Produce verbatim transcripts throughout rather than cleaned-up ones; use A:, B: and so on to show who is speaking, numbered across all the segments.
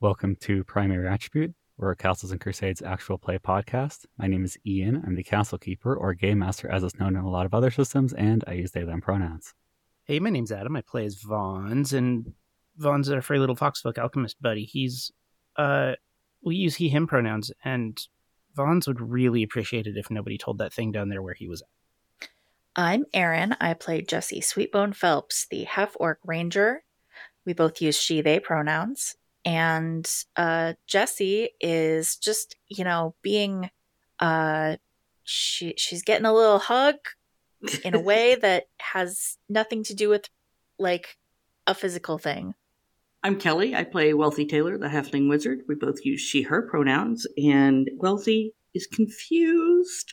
A: Welcome to Primary Attribute. We're a Castles and Crusades actual play podcast. My name is Ian. I'm the Castle Keeper, or Game Master as it's known in a lot of other systems, and I use they, them pronouns.
B: Hey, my name's Adam. I play as Vons, and Vons is our furry little foxfolk alchemist buddy. He's, uh, we use he, him pronouns, and Vons would really appreciate it if nobody told that thing down there where he was at.
C: I'm Erin. I play Jessie Sweetbone Phelps, the half-orc ranger. We both use she, they pronouns. And uh, Jessie is just, you know, being, uh, she she's getting a little hug in a way that has nothing to do with, like, a physical thing.
D: I'm Kelly. I play Wealthy Taylor, the halfling wizard. We both use she, her pronouns, and Wealthy is confused.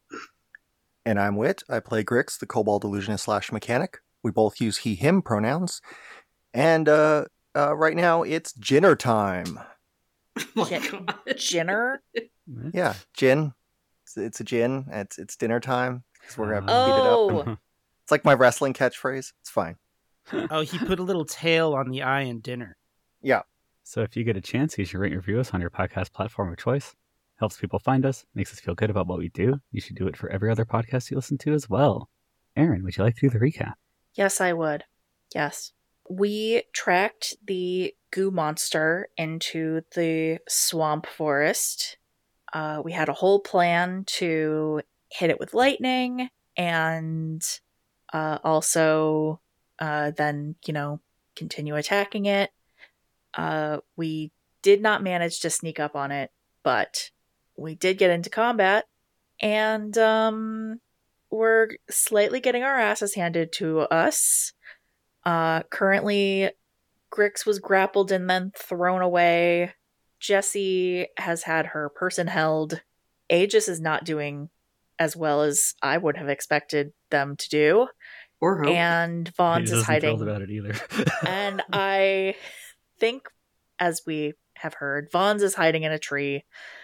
E: And I'm Wit. I play Grix, the kobold illusionist slash mechanic. We both use he, him pronouns. And uh, uh, right now it's Ginner time.
D: Oh
C: Gin-
D: God.
C: Ginner?
E: Yeah, gin. It's, it's a gin. It's it's dinner time. Because we're going to
C: Oh.
E: beat it up. It's like my wrestling catchphrase. It's fine.
B: Oh, he put a little tail on the eye in dinner.
E: Yeah.
A: So if you get a chance, you should rate and review us on your podcast platform of choice. Helps people find us, makes us feel good about what we do. You should do it for every other podcast you listen to as well. Erin, would you like to do the recap?
C: Yes, I would. Yes. We tracked the goo monster into the swamp forest. Uh, we had a whole plan to hit it with lightning and uh, also uh, then, you know, continue attacking it. Uh, we did not manage to sneak up on it, but we did get into combat, and um, we're slightly getting our asses handed to us. Uh, currently, Grix was grappled and then thrown away. Jessie has had her person held. Aegis is not doing as well as I would have expected them to do.
D: Or hope.
C: And Vons is hiding.
A: Thrilled about it either.
C: And I think, as we have heard, Vons is hiding in a tree,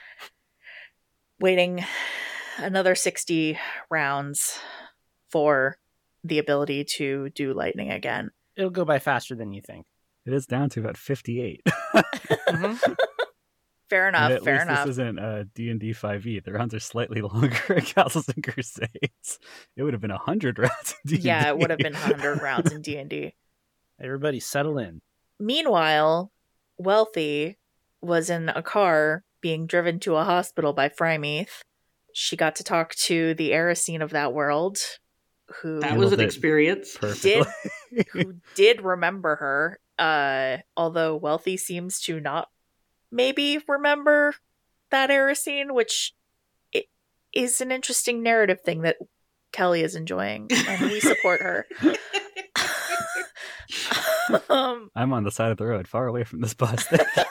C: waiting another sixty rounds for the ability to do lightning again.
B: It'll go by faster than you think.
A: It is down to about fifty-eight.
B: Mm-hmm.
C: Fair enough,
A: And at
C: fair
A: least
C: enough.
A: This isn't uh, D and D five E. The rounds are slightly longer at Castles and Crusades. It would have been one hundred rounds in D and D.
C: Yeah, it would have been one hundred rounds in D and D.
B: Everybody settle in.
C: Meanwhile, Wealthy was in a car being driven to a hospital by Frymeath. She got to talk to the Erisine of that world, who
D: That was an
A: Handled it
D: experience.
A: Perfectly.
C: did who did remember her. Uh, although Wealthy seems to not maybe remember that Erisine, which i- is an interesting narrative thing that Kelly is enjoying, and we support her. um,
A: I'm on the side of the road, far away from this bus.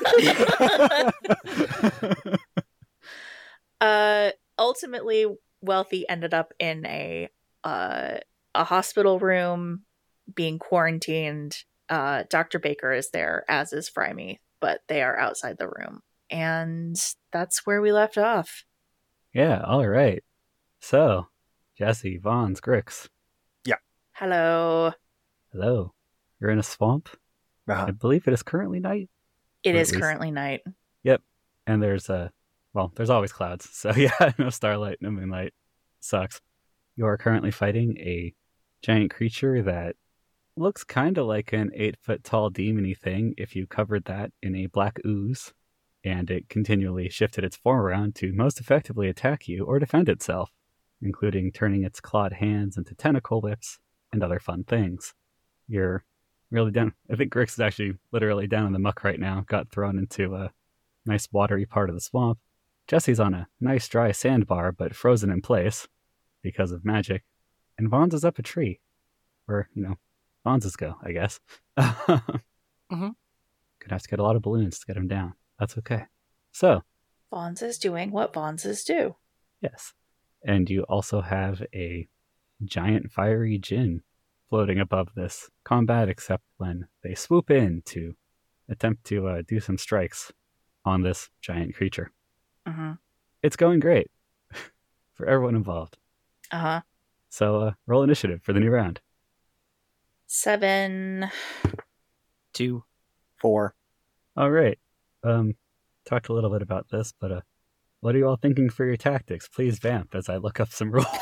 C: uh, ultimately, Wealthy ended up in a uh, a hospital room being quarantined. Uh, Doctor Baker is there, as is Frymeath, but they are outside the room. And that's where we left off.
A: Yeah, all right. So, Jessie, Vons, Grix,
C: Hello.
A: hello. You're in a swamp.
E: Uh-huh.
A: I believe it is currently night.
C: It
A: Or at
C: is
A: least-
C: currently night.
A: And there's uh well, there's always clouds. So yeah, no starlight, no moonlight. Sucks. You are currently fighting a giant creature that looks kind of like an eight foot tall demony thing if you covered that in a black ooze, and it continually shifted its form around to most effectively attack you or defend itself, including turning its clawed hands into tentacle whips and other fun things. You're really down. I think Grix is actually literally down in the muck right now, got thrown into a nice watery part of the swamp. Jessie's on a nice dry sandbar, but frozen in place because of magic. And Vons is up a tree. Or, you know, Vonses go, I guess.
B: Mm-hmm.
A: Gonna have to get a lot of balloons to get him down. That's okay. So,
C: Vons is doing what Vonses do.
A: yes. And you also have a giant fiery djinn floating above this combat, except when they swoop in to attempt to uh, do some strikes on this giant creature.
C: Uh-huh.
A: It's going great for everyone involved.
C: Uh-huh.
A: So uh, roll initiative for the new round.
C: Seven.
B: Two.
E: Four.
A: All right. Um, talked a little bit about this, but uh, what are you all thinking for your tactics? Please vamp as I look up some rules.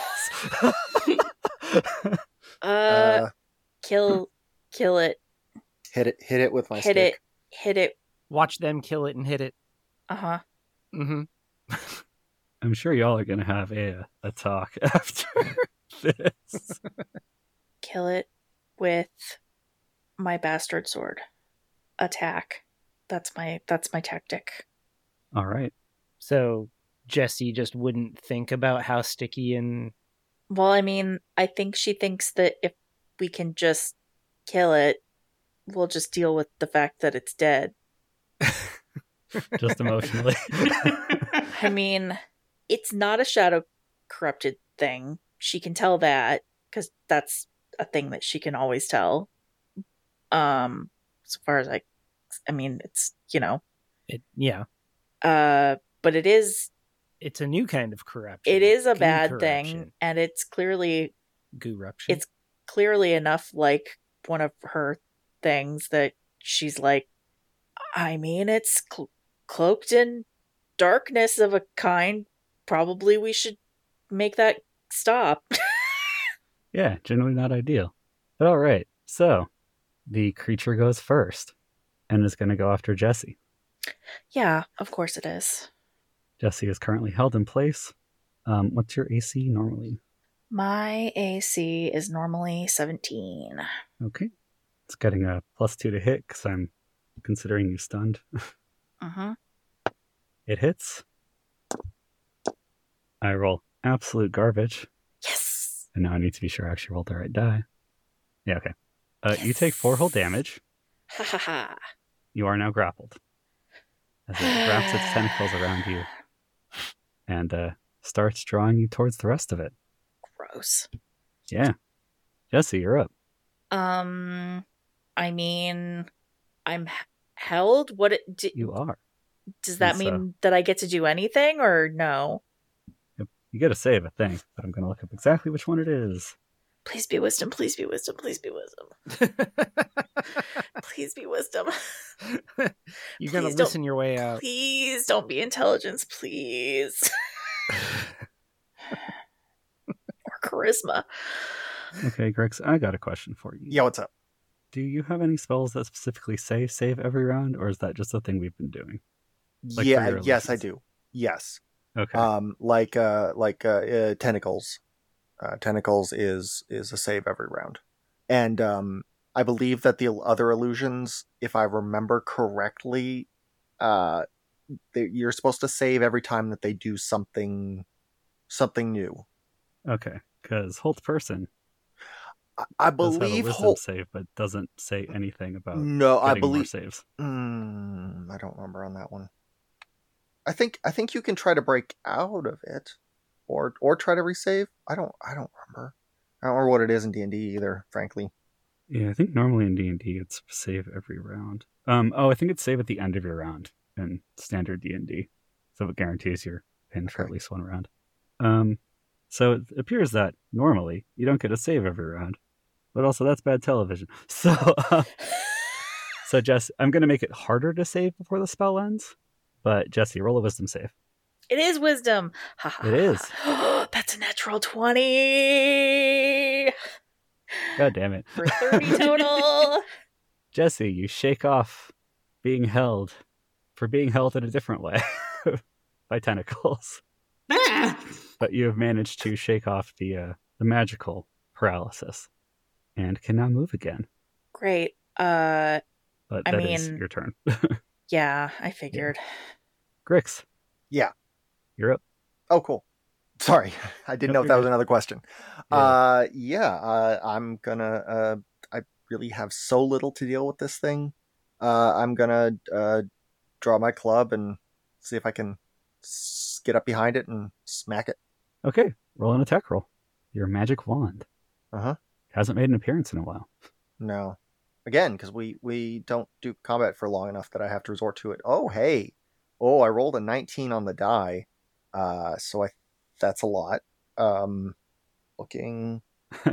C: Uh,
E: Uh,
C: kill, kill it,
E: hit it, hit it with my
C: hit
E: stick.
C: it, hit it.
B: Watch them kill it and hit it.
C: Uh huh.
B: Mm-hmm.
A: I'm sure y'all are gonna have a a talk after this.
C: Kill it with my bastard sword. Attack. That's my that's my tactic.
A: All right.
B: So Jessie just wouldn't think about how sticky and
C: Well, I mean, I think she thinks that if we can just kill it, we'll just deal with the fact that it's dead.
A: Just emotionally.
C: I mean, it's not a shadow corrupted thing. She can tell that because that's a thing that she can always tell. Um, as far as I, I mean, it's, you know,
B: it. Yeah,
C: uh, but it is,
B: it's a new kind of corruption.
C: it is a
B: Goo
C: bad
B: corruption.
C: thing, and it's clearly,
B: Goo-ruption.
C: it's clearly enough like one of her things that she's like, I mean, it's cl- cloaked in darkness of a kind. Probably we should make that stop.
A: Yeah, generally not ideal. But all right. So the creature goes first and is going to go after Jessie.
C: Yeah, of course it is.
A: Jessie is currently held in place. Um, what's your A C normally?
C: My A C is normally seventeen.
A: Okay. It's getting a plus two to hit because I'm considering you stunned.
C: Uh-huh.
A: It hits. I roll absolute garbage.
C: Yes!
A: And now I need to be sure I actually rolled the right die. Yeah, okay. Uh, You take four whole damage.
C: Ha ha ha.
A: You are now grappled. As it wraps its tentacles around you and uh, starts drawing you towards the rest of it.
C: Gross.
A: Yeah. Jessie, you're up.
C: Um, I mean, I'm h- held? What it, d-
A: You are.
C: does that
A: and
C: mean that I get to do anything or no?
A: You get to save a thing, but I'm going to look up exactly which one it is.
C: Please be wisdom, please be wisdom, please be wisdom. Please be wisdom.
B: You're gonna
C: Please don't-
B: listen your way out.
C: Please don't be intelligence, please. Or charisma.
A: Okay, Grix, I got a question for you.
E: Yeah, what's up?
A: Do you have any spells that specifically say save every round, or is that just a thing we've been doing? Like for
E: yeah,
A: your
E: yes, I
A: illusions.
E: do. Yes.
A: Okay.
E: Um, like uh, like uh, uh, tentacles. Uh, tentacles is is a save every round, and um, I believe that the other illusions, if I remember correctly, uh, they, you're supposed to save every time that they do something, something new.
A: Okay, because Holt Person
E: I, I
A: does have a
E: believe.
A: wisdom
E: Hol-
A: save, but doesn't say anything about
E: no, I
A: getting more
E: believe.
A: saves.
E: Mm, I don't remember on that one. I think I think you can try to break out of it, or or try to resave. I don't I don't remember. I don't remember what it is in D and D either, frankly.
A: Yeah, I think normally in D and D it's save every round. Um, oh, I think it's save at the end of your round in standard D and D, so it guarantees you're pinned for
E: Okay.
A: at least one round. Um, so it appears that normally you don't get a save every round, but also that's bad television. So, uh, so Jess, I'm going to make it harder to save before the spell ends. But Jesse, roll a wisdom save.
C: It is wisdom. Ha, ha,
A: It is.
C: ha. That's a natural twenty
A: God damn it.
C: for thirty total.
A: Jesse, you shake off being held for being held in a different way by tentacles.
D: Ah!
A: But you have managed to shake off the uh, the magical paralysis and can now move again.
C: Great. Uh,
A: But
C: I
A: that is
C: mean-
A: your turn.
C: yeah, I figured.
A: Grix.
E: Yeah.
A: You're up.
E: Oh, cool. Sorry, I didn't
A: Nope,
E: know if
A: you're
E: that was
A: good.
E: another question.
A: Yeah.
E: Uh, yeah. Uh, I'm gonna. Uh, I really have so little to deal with this thing. Uh, I'm gonna uh, draw my club and see if I can s- get up behind it and smack it.
A: Okay, roll an attack roll. Your magic wand.
E: Uh huh.
A: Hasn't made an appearance in a while.
E: No. Again, because we we don't do combat for long enough that I have to resort to it. Oh, hey. Oh, I rolled a nineteen on the die. Uh, so I that's a lot. Um, looking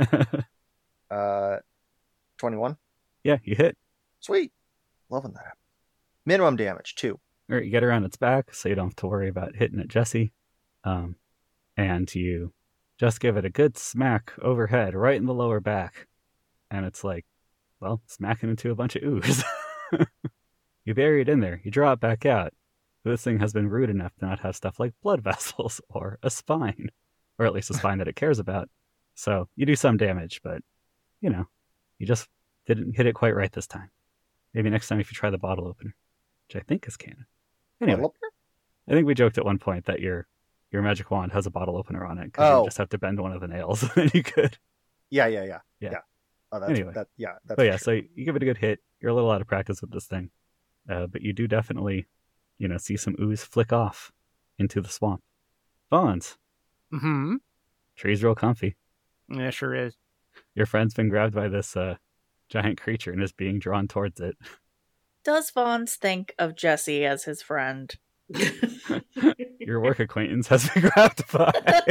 E: uh, twenty-one.
A: Yeah, you hit.
E: Sweet. Loving that. Minimum damage, two.
A: or you get around its back so you don't have to worry about hitting it, Jesse. Um, and you just give it a good smack overhead, right in the lower back. And it's like, well, smacking into a bunch of ooze. You bury it in there, you draw it back out. But this thing has been rude enough to not have stuff like blood vessels or a spine, or at least a spine that it cares about. So you do some damage, but, you know, you just didn't hit it quite right this time. Maybe next time if you try the bottle opener, which I think is canon. Anyway, I think we joked at one point that your your magic wand has a bottle opener on it, because
E: Oh.
A: you just have to bend one of the nails, and then you could.
E: Yeah, yeah, yeah,
A: Yeah.
E: yeah. Oh, that's,
A: Anyway.
E: that, yeah, that's
A: But
E: for
A: yeah,
E: sure.
A: so you give it a good hit. You're a little out of practice with this thing. Uh, but you do definitely, you know, see some ooze flick off into the swamp. Vons,
B: Mm-hmm.
A: tree's real comfy.
B: Yeah, sure is.
A: Your friend's been grabbed by this uh, giant creature and is being drawn towards it.
C: Does Vons think of Jesse as his friend?
A: Your work acquaintance has been grabbed by.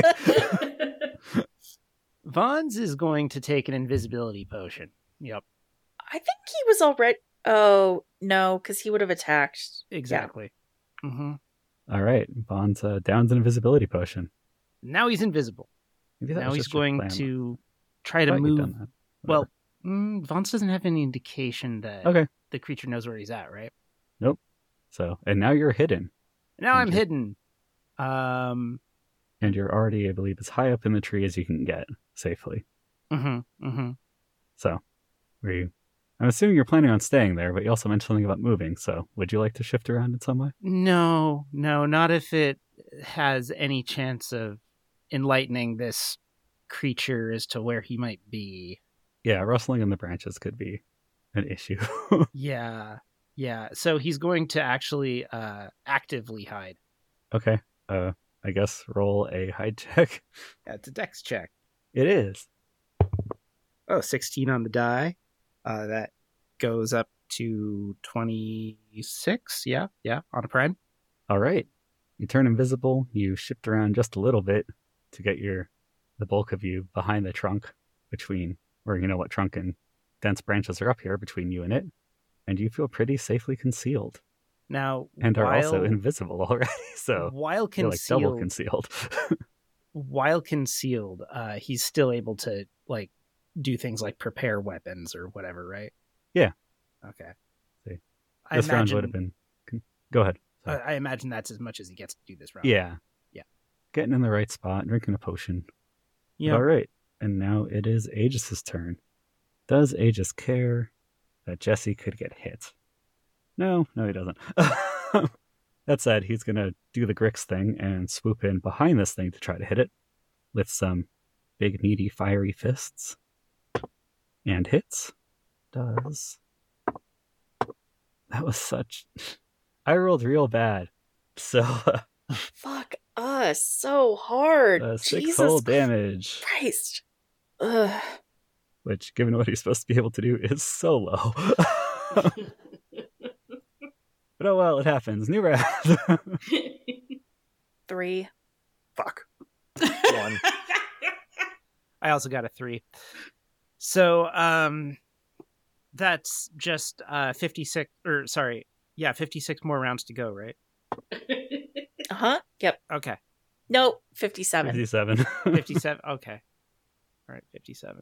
B: Vons is going to take an invisibility potion. Yep,
C: I think he was already. Oh no, because he would have attacked.
B: exactly. Mm-hmm.
A: All right, Vons uh, downs an invisibility potion.
B: Now he's invisible.
A: Maybe that
B: Now
A: was
B: he's
A: just your
B: going
A: plan.
B: to try
A: I
B: to
A: thought you'd
B: move.
A: done that.
B: Well, mm, Vons doesn't have any indication that
A: Whatever. Okay,
B: the creature knows where he's at, right?
A: so and now you're hidden,
B: Now I'm
A: Okay.
B: hidden. Um.
A: and you're already, I believe, as high up in the tree as you can get safely.
B: Mm-hmm. Mm-hmm.
A: So, were you? I'm assuming you're planning on staying there, but you also mentioned something about moving. So, would you like to shift around in some way?
B: No, no, not if it has any chance of enlightening this creature as to where he might be.
A: Yeah, rustling in the branches could be an issue.
B: Yeah, yeah. So he's going to actually uh, actively hide.
A: Okay. Uh, I guess roll a hide check.
B: Yeah, it's a dex check.
A: It is.
B: Oh, sixteen on the die. Uh, that goes up to twenty-six. Yeah, yeah, on a prime.
A: All right. You turn invisible. You shift around just a little bit to get your the bulk of you behind the trunk between, or you know what trunk and dense branches are up here between you and it, and you feel pretty safely concealed
B: Now,
A: and
B: while,
A: are also invisible already. So
B: while
A: you're like double
B: concealed,
A: concealed.
B: while concealed, uh, he's still able to like do things like prepare weapons or whatever, right?
A: Yeah.
B: Okay.
A: See,
B: I
A: this round
B: imagine,
A: would have been. Go ahead.
B: I,
A: Sorry.
B: I imagine that's as much as he gets to do this round.
A: Yeah.
B: Yeah.
A: Getting in the right spot, drinking a potion.
B: Yeah.
A: All right. And now it is Aegis's turn. Does Aegis care that Jesse could get hit? No, no, he doesn't. That said, he's going to do the Grix thing and swoop in behind this thing to try to hit it with some big, meaty, fiery fists. And hits. Does. That was such. I rolled real bad. So, uh,
C: Fuck us so hard.
A: uh, six
C: Jesus
A: whole damage.
C: Christ. Ugh.
A: Which, given what he's supposed to be able to do, is so low. But oh well, it happens. New round.
C: Three.
E: Fuck. One.
B: I also got a three. So um, that's just uh fifty-six, or sorry, yeah, fifty-six more rounds to go, right?
C: Uh huh. Yep.
B: Okay,
C: Nope. Fifty-seven.
A: fifty-seven.
B: fifty-seven. Okay, all right, fifty-seven.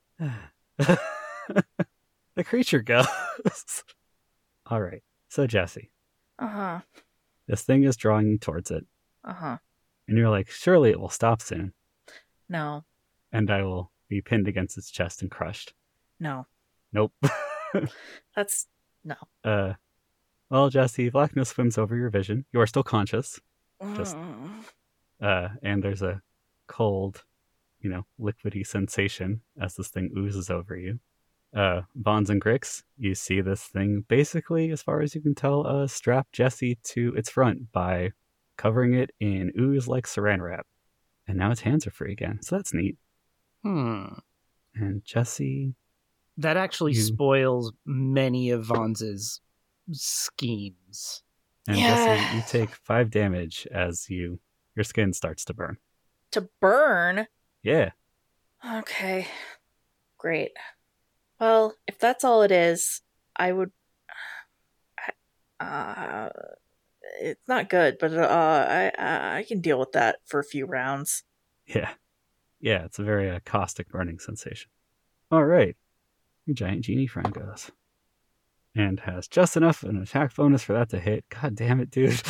A: The creature goes. All right. So, Jesse,
C: Uh huh.
A: this thing is drawing you towards it.
C: Uh huh.
A: And you're like, surely it will stop soon.
C: No.
A: And I will be pinned against its chest and crushed.
C: No.
A: Nope.
C: That's no.
A: uh, well, Jesse, blackness swims over your vision. You are still conscious. Just-
C: Mm.
A: Uh, and there's a cold, you know, liquidy sensation as this thing oozes over you. Uh, Vons and Grix, you see this thing basically, as far as you can tell, uh, strap Jesse to its front by covering it in ooze like saran wrap. And now its hands are free again, so that's neat.
B: Hmm.
A: And Jesse,
B: That actually
A: You-
B: spoils many of Vons's schemes.
A: and
C: Yeah.
A: Jesse, you take five damage as you your skin starts to burn.
C: To burn.
A: Yeah,
C: Okay. Great. Well, if that's all it is, I would. Uh, it's not good, but uh, I I can deal with that for a few rounds.
A: Yeah. Yeah, it's a very uh, caustic burning sensation. All right. Your giant genie friend goes. And has just enough of an attack bonus for that to hit. God damn it, dude.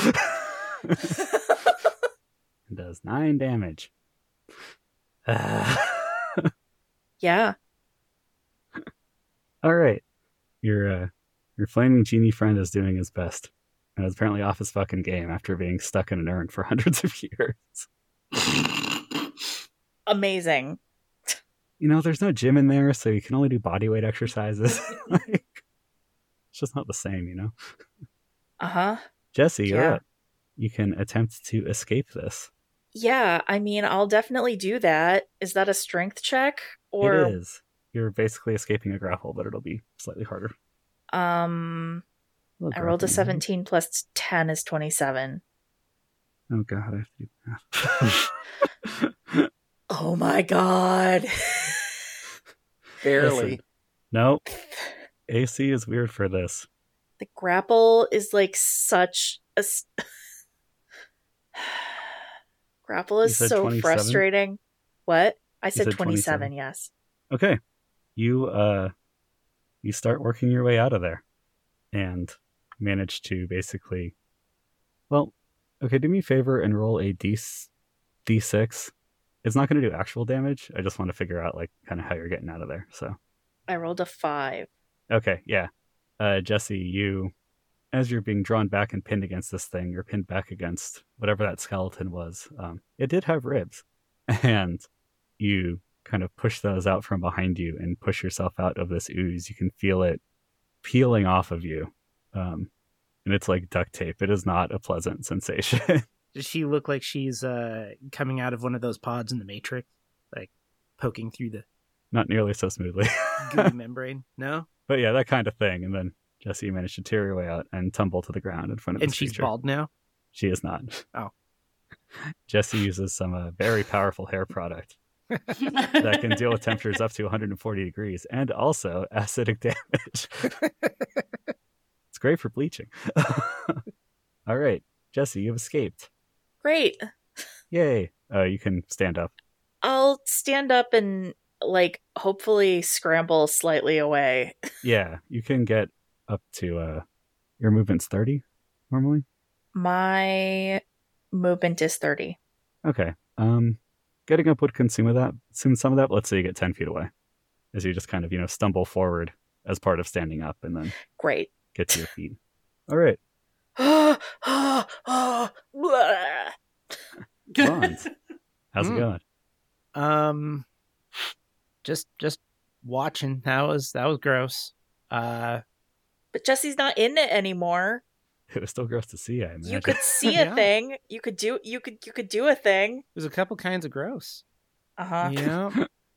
A: And does nine damage. Uh,
C: Yeah.
A: all right. Your, uh, your flaming genie friend is doing his best. And is apparently off his fucking game after being stuck in an urn for hundreds of years.
C: Amazing.
A: You know, there's no gym in there, so you can only do body weight exercises. Like, it's just not the same, you know?
C: Uh-huh.
A: Jesse, you're
C: Yeah.
A: up. You can attempt to escape this.
C: Yeah, I mean, I'll definitely do that. Is that a strength check? Or
A: It is. You're basically escaping a grapple, but it'll be slightly harder.
C: um
A: Little
C: I rolled a
A: grappling,
C: seventeen plus ten is twenty-seven.
A: right? Oh god, I have to do math.
C: Oh my god.
E: Barely.
A: Listen, nope. A C is weird for this.
C: The grapple is like such a s- grapple is
A: said
C: so
A: twenty-seven?
C: frustrating. What? I said,
A: said
C: twenty-seven,
A: twenty-seven?
C: yes.
A: Okay. You uh you start working your way out of there and manage to basically well, okay, do me a favor and roll a D D6. It's not going to do actual damage. I just want to figure out like kind of how you're getting out of there. So,
C: I rolled a five.
A: okay, yeah. Uh Jesse, you as you're being drawn back and pinned against this thing, you're pinned back against whatever that skeleton was. Um, it did have ribs. And you kind of push those out from behind you and push yourself out of this ooze. You can feel it peeling off of you. Um, and it's like duct tape. It is not a pleasant sensation.
B: Does she look like she's uh, coming out of one of those pods in the Matrix? Like poking through the
A: Not nearly so smoothly.
B: gooey membrane? No?
A: But yeah, that kind of thing. And then Jesse, you managed to tear your way out and tumble to the ground in front of
B: And
A: this
B: she's
A: creature.
B: bald now?
A: She is not.
B: Oh.
A: Jesse uses some uh, very powerful hair product that can deal with temperatures up to one hundred forty degrees and also acidic damage. It's great for bleaching. All right, Jesse, you've escaped.
C: Great.
A: Yay. Uh, you can stand up.
C: I'll stand up and like hopefully scramble slightly away.
A: Yeah, you can get up to uh, your movement's thirty normally.
C: My movement is thirty.
A: Okay. Um, getting up would consume of that. Consume some of that. But let's say you get ten feet away, as you just kind of you know stumble forward as part of standing up, and then
C: Great.
A: get to your feet. All right,
C: Blah.
A: Bonds. How's it
B: Mm.
A: going?
B: Um, just just watching. That was that was gross. Uh,
C: But Jesse's not in it anymore.
A: It was still gross to see. I imagine.
C: You could see a
B: Yeah.
C: thing. You could do you could you could do a thing.
B: there's a couple kinds of gross.
C: Uh-huh.
B: Yeah.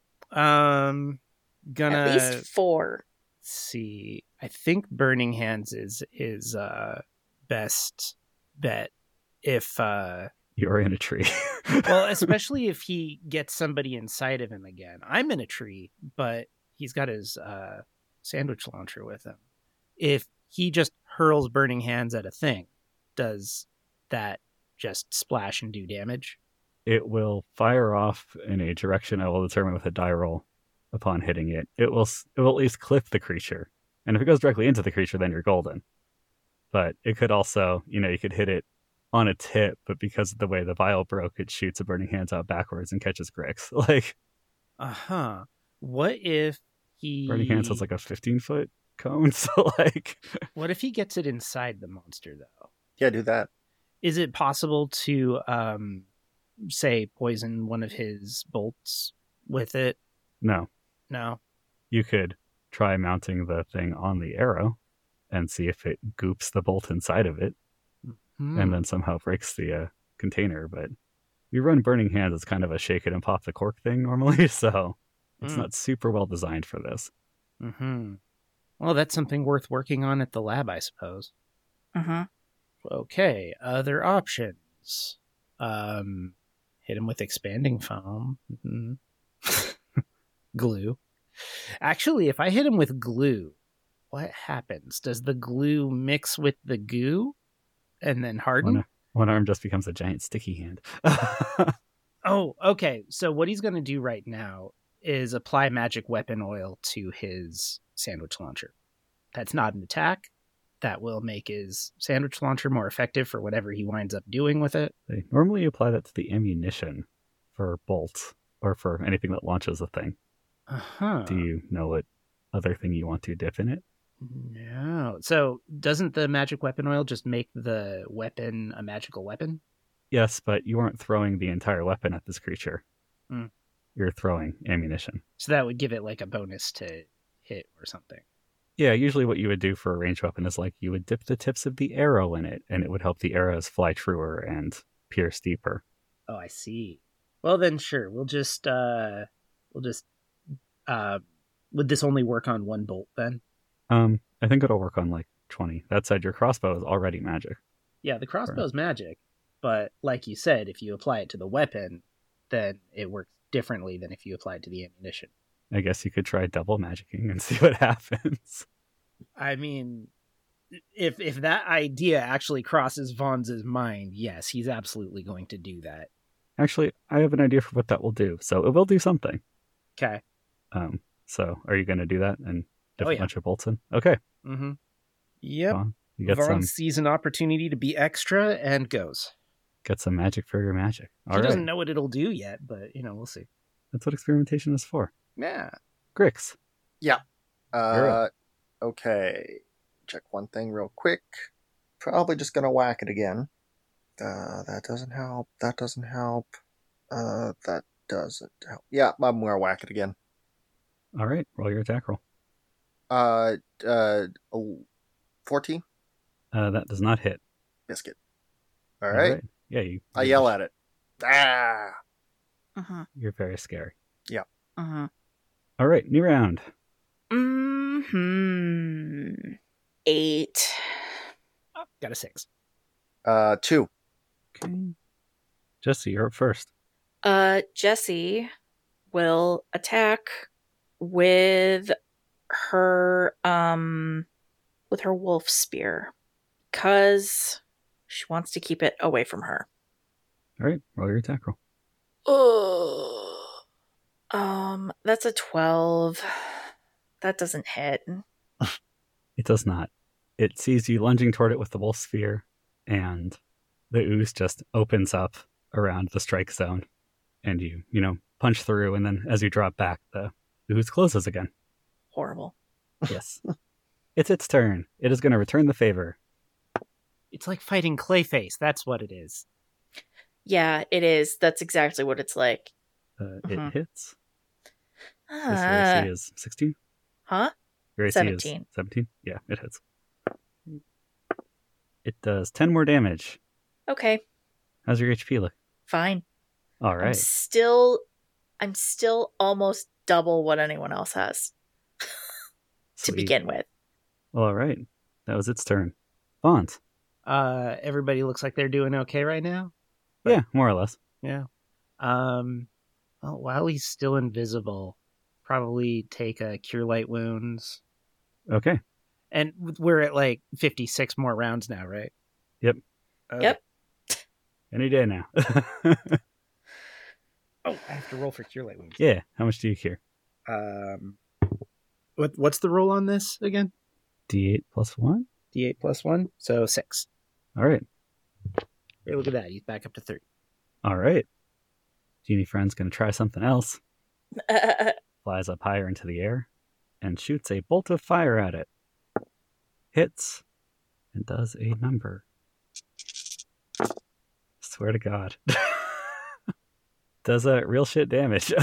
B: um, gonna
C: At least four.
B: see. I think Burning Hands is is uh best bet if uh
A: You're in a tree.
B: well, especially if he gets somebody inside of him again. I'm in a tree, but he's got his uh sandwich launcher with him. If he just hurls Burning Hands at a thing, does that just splash and do damage?
A: It will fire off in a direction I will determine with a die roll upon hitting it. It will it will at least clip the creature. And if it goes directly into the creature, then you're golden. But it could also, you know, you could hit it on a tip, but because of the way the vial broke, it shoots a Burning Hands out backwards and catches Grix. Like,
B: Uh-huh. What if he
A: Burning Hands has like a fifteen foot cone, so like...
B: What if he gets it inside the monster though?
E: Yeah, do that.
B: Is it possible to um say poison one of his bolts with it?
A: No.
B: No.
A: You could try mounting the thing on the arrow and see if it goops the bolt inside of it,
B: Hmm.
A: and then somehow breaks the uh, container. But you run Burning Hands, it's kind of a shake it and pop the cork thing normally, so it's
B: Mm.
A: not super well designed for this.
B: Mm-hmm. Well, that's something worth working on at the lab, I suppose.
C: Mm-hmm.
B: Okay, other options. Um, hit him with expanding foam. Mhm. Glue. Actually, if I hit him with glue, what happens? Does the glue mix with the goo and then harden.
A: One, one arm just becomes a giant sticky hand.
B: Oh, okay. So what he's going to do right now is apply magic weapon oil to his sandwich launcher. That's not an attack. That will make his sandwich launcher more effective for whatever he winds up doing with it.
A: They normally apply that to the ammunition for bolts or for anything that launches a thing.
B: Uh-huh.
A: Do you know what other thing you want to dip in it?
B: No. So doesn't the magic weapon oil just make the weapon a magical weapon?
A: Yes, but you aren't throwing the entire weapon at this creature.
B: Mm.
A: You're throwing ammunition.
B: So that would give it like a bonus to hit or something.
A: Yeah, usually what you would do for a ranged weapon is like you would dip the tips of the arrow in it, and it would help the arrows fly truer and pierce deeper.
B: Oh, I see. Well, then sure. We'll just, uh, we'll just, uh, would this only work on one bolt then?
A: Um, I think it'll work on like twenty. That said, your crossbow is already magic.
B: Yeah, the crossbow's magic, but like you said, if you apply it to the weapon, then it works differently than if you apply it to the ammunition.
A: I guess you could try double magicking and see what happens.
B: I mean, if if that idea actually crosses Vaughn's mind, yes, he's absolutely going to do that.
A: Actually, I have an idea for what that will do. So it will do something.
B: Okay.
A: Um, so are you going to do that and dip
B: Oh,
A: a
B: yeah.
A: bunch of bolts in? Okay.
B: Mm-hmm. Yep.
A: Well, you get
B: Vaughn
A: some
B: sees an opportunity to be extra and goes.
A: get some magic for your magic. All
B: he
A: right.
B: doesn't know what it'll do yet, but, you know, we'll see.
A: That's what experimentation is for.
B: Yeah.
A: Grix.
E: Uh, okay. Check one thing real quick. Probably just gonna whack it again. Uh, that doesn't help. That doesn't help. Uh, that doesn't help. Yeah, I'm gonna whack it again.
A: All right. Roll your attack roll.
E: Uh, uh, fourteen?
A: Uh, that does not hit.
E: Biscuit. All right.
A: Yeah, you.
E: I yell at it. Ah!
C: Uh-huh.
A: You're very scary.
C: Uh-huh.
A: All right. New round.
C: Mm-hmm. Eight.
B: Oh, got a six.
E: Uh, two.
A: Okay. Jesse, you're up first.
C: Uh, Jessie will attack with her, um, with her wolf spear. Because she wants to keep it away from her.
A: All right. Roll your attack roll.
C: Oh. Um, that's a twelve. That doesn't hit.
A: It does not. It sees you lunging toward it with the wolf spear, and the ooze just opens up around the strike zone, and you, you know, punch through, and then as you drop back, the ooze closes again.
C: Horrible.
A: Yes. It's its turn. It is going to return the favor.
B: It's like fighting Clayface. That's what it is.
C: Yeah, it is. That's exactly what it's like.
A: Uh,
C: Mhm.
A: It hits. This your
C: Ah.
A: A C is sixteen?
C: Huh?
A: Your A C
C: seventeen.
A: is seventeen? Yeah, it hits. It does ten more damage.
C: Okay,
A: How's your H P look?
C: fine.
A: All
C: I'm
A: right.
C: still I'm still almost double what anyone else has to
A: Sweet.
C: begin with.
A: Well, all right. That was its turn. Bond.
B: Uh, everybody looks like they're doing okay right now.
A: Yeah, more or less.
B: Yeah. Um, well, while he's still invisible, probably take a Cure Light Wounds.
A: Okay.
B: And we're at like fifty-six more rounds now, right?
A: Yep.
B: Okay.
C: Yep.
A: Any day now.
B: Oh, I have to roll for Cure Light Wounds.
A: Yeah. How much do you cure?
B: Um, what what's the roll on this again?
A: D eight plus one?
B: D eight plus one, so six.
A: All right.
B: Hey, look at that. He's back up to thirty.
A: All right. Genie friend's going to try something else. Flies up higher into the air and shoots a bolt of fire at it. Hits and does a number. Swear to God. Does a real shit damage.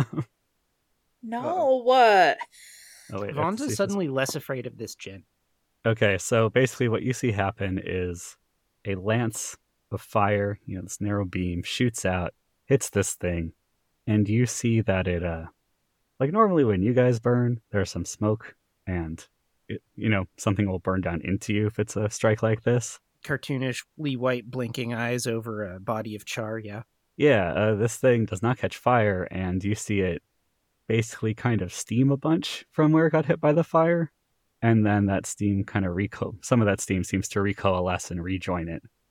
C: No, what?
A: Oh, wait, I have to
B: Vaughn's
A: see if
B: is
A: this-
B: suddenly less afraid of this gin.
A: Okay, so basically what you see happen is a lance of fire, you know, this narrow beam shoots out, hits this thing, and you see that it, uh, like normally when you guys burn, there's some smoke, and, it, you know, something will burn down into you if it's a strike like this.
B: Cartoonishly white blinking eyes over a body of char, yeah.
A: Yeah, uh, this thing does not catch fire, and you see it basically kind of steam a bunch from where it got hit by the fire, and then that steam kind of reco- some of that steam seems to recoalesce and rejoin it,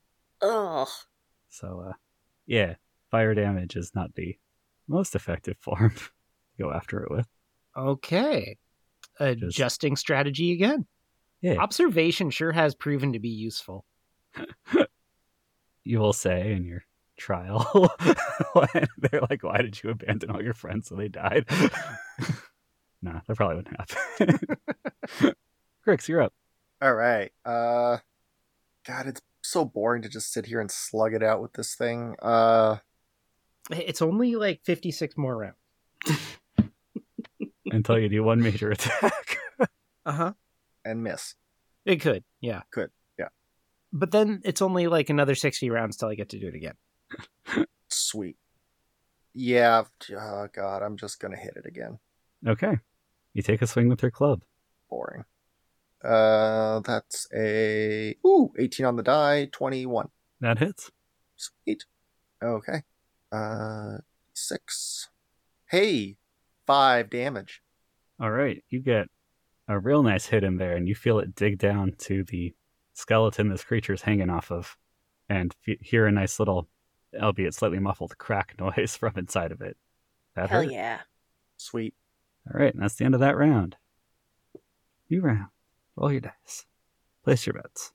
C: Ugh.
A: So, uh, yeah, fire damage is not the most effective form to go after it with.
B: Okay. Adjusting strategy again.
A: Yeah.
B: Observation sure has proven to be useful.
A: You will say in your trial, when they're like, why did you abandon all your friends so they died? Nah, that probably wouldn't happen. Grix, you're up.
E: All right. Uh, God, it's so boring to just sit here and slug it out with this thing. Uh,
B: It's only like fifty-six more rounds.
A: Until you do one major attack.
B: Uh-huh.
E: and miss.
B: It could, yeah.
E: Could, yeah.
B: But then it's only like another sixty rounds till I get to do it again.
E: Sweet. Yeah. Oh, God, I'm just gonna hit it again.
A: Okay. You take a swing with your club.
E: Boring. Uh, that's a ooh eighteen on the die, twenty-one.
A: That hits.
E: Sweet. Okay. Uh, six. Hey, five damage.
A: All right. You get a real nice hit in there, and you feel it dig down to the skeleton this creature's hanging off of, and f- hear a nice little, albeit slightly muffled, crack noise from inside of it. That
C: Hell
A: hurt.
C: yeah.
E: Sweet.
A: All right, and that's the end of that round. New round. Roll your dice. Place your bets.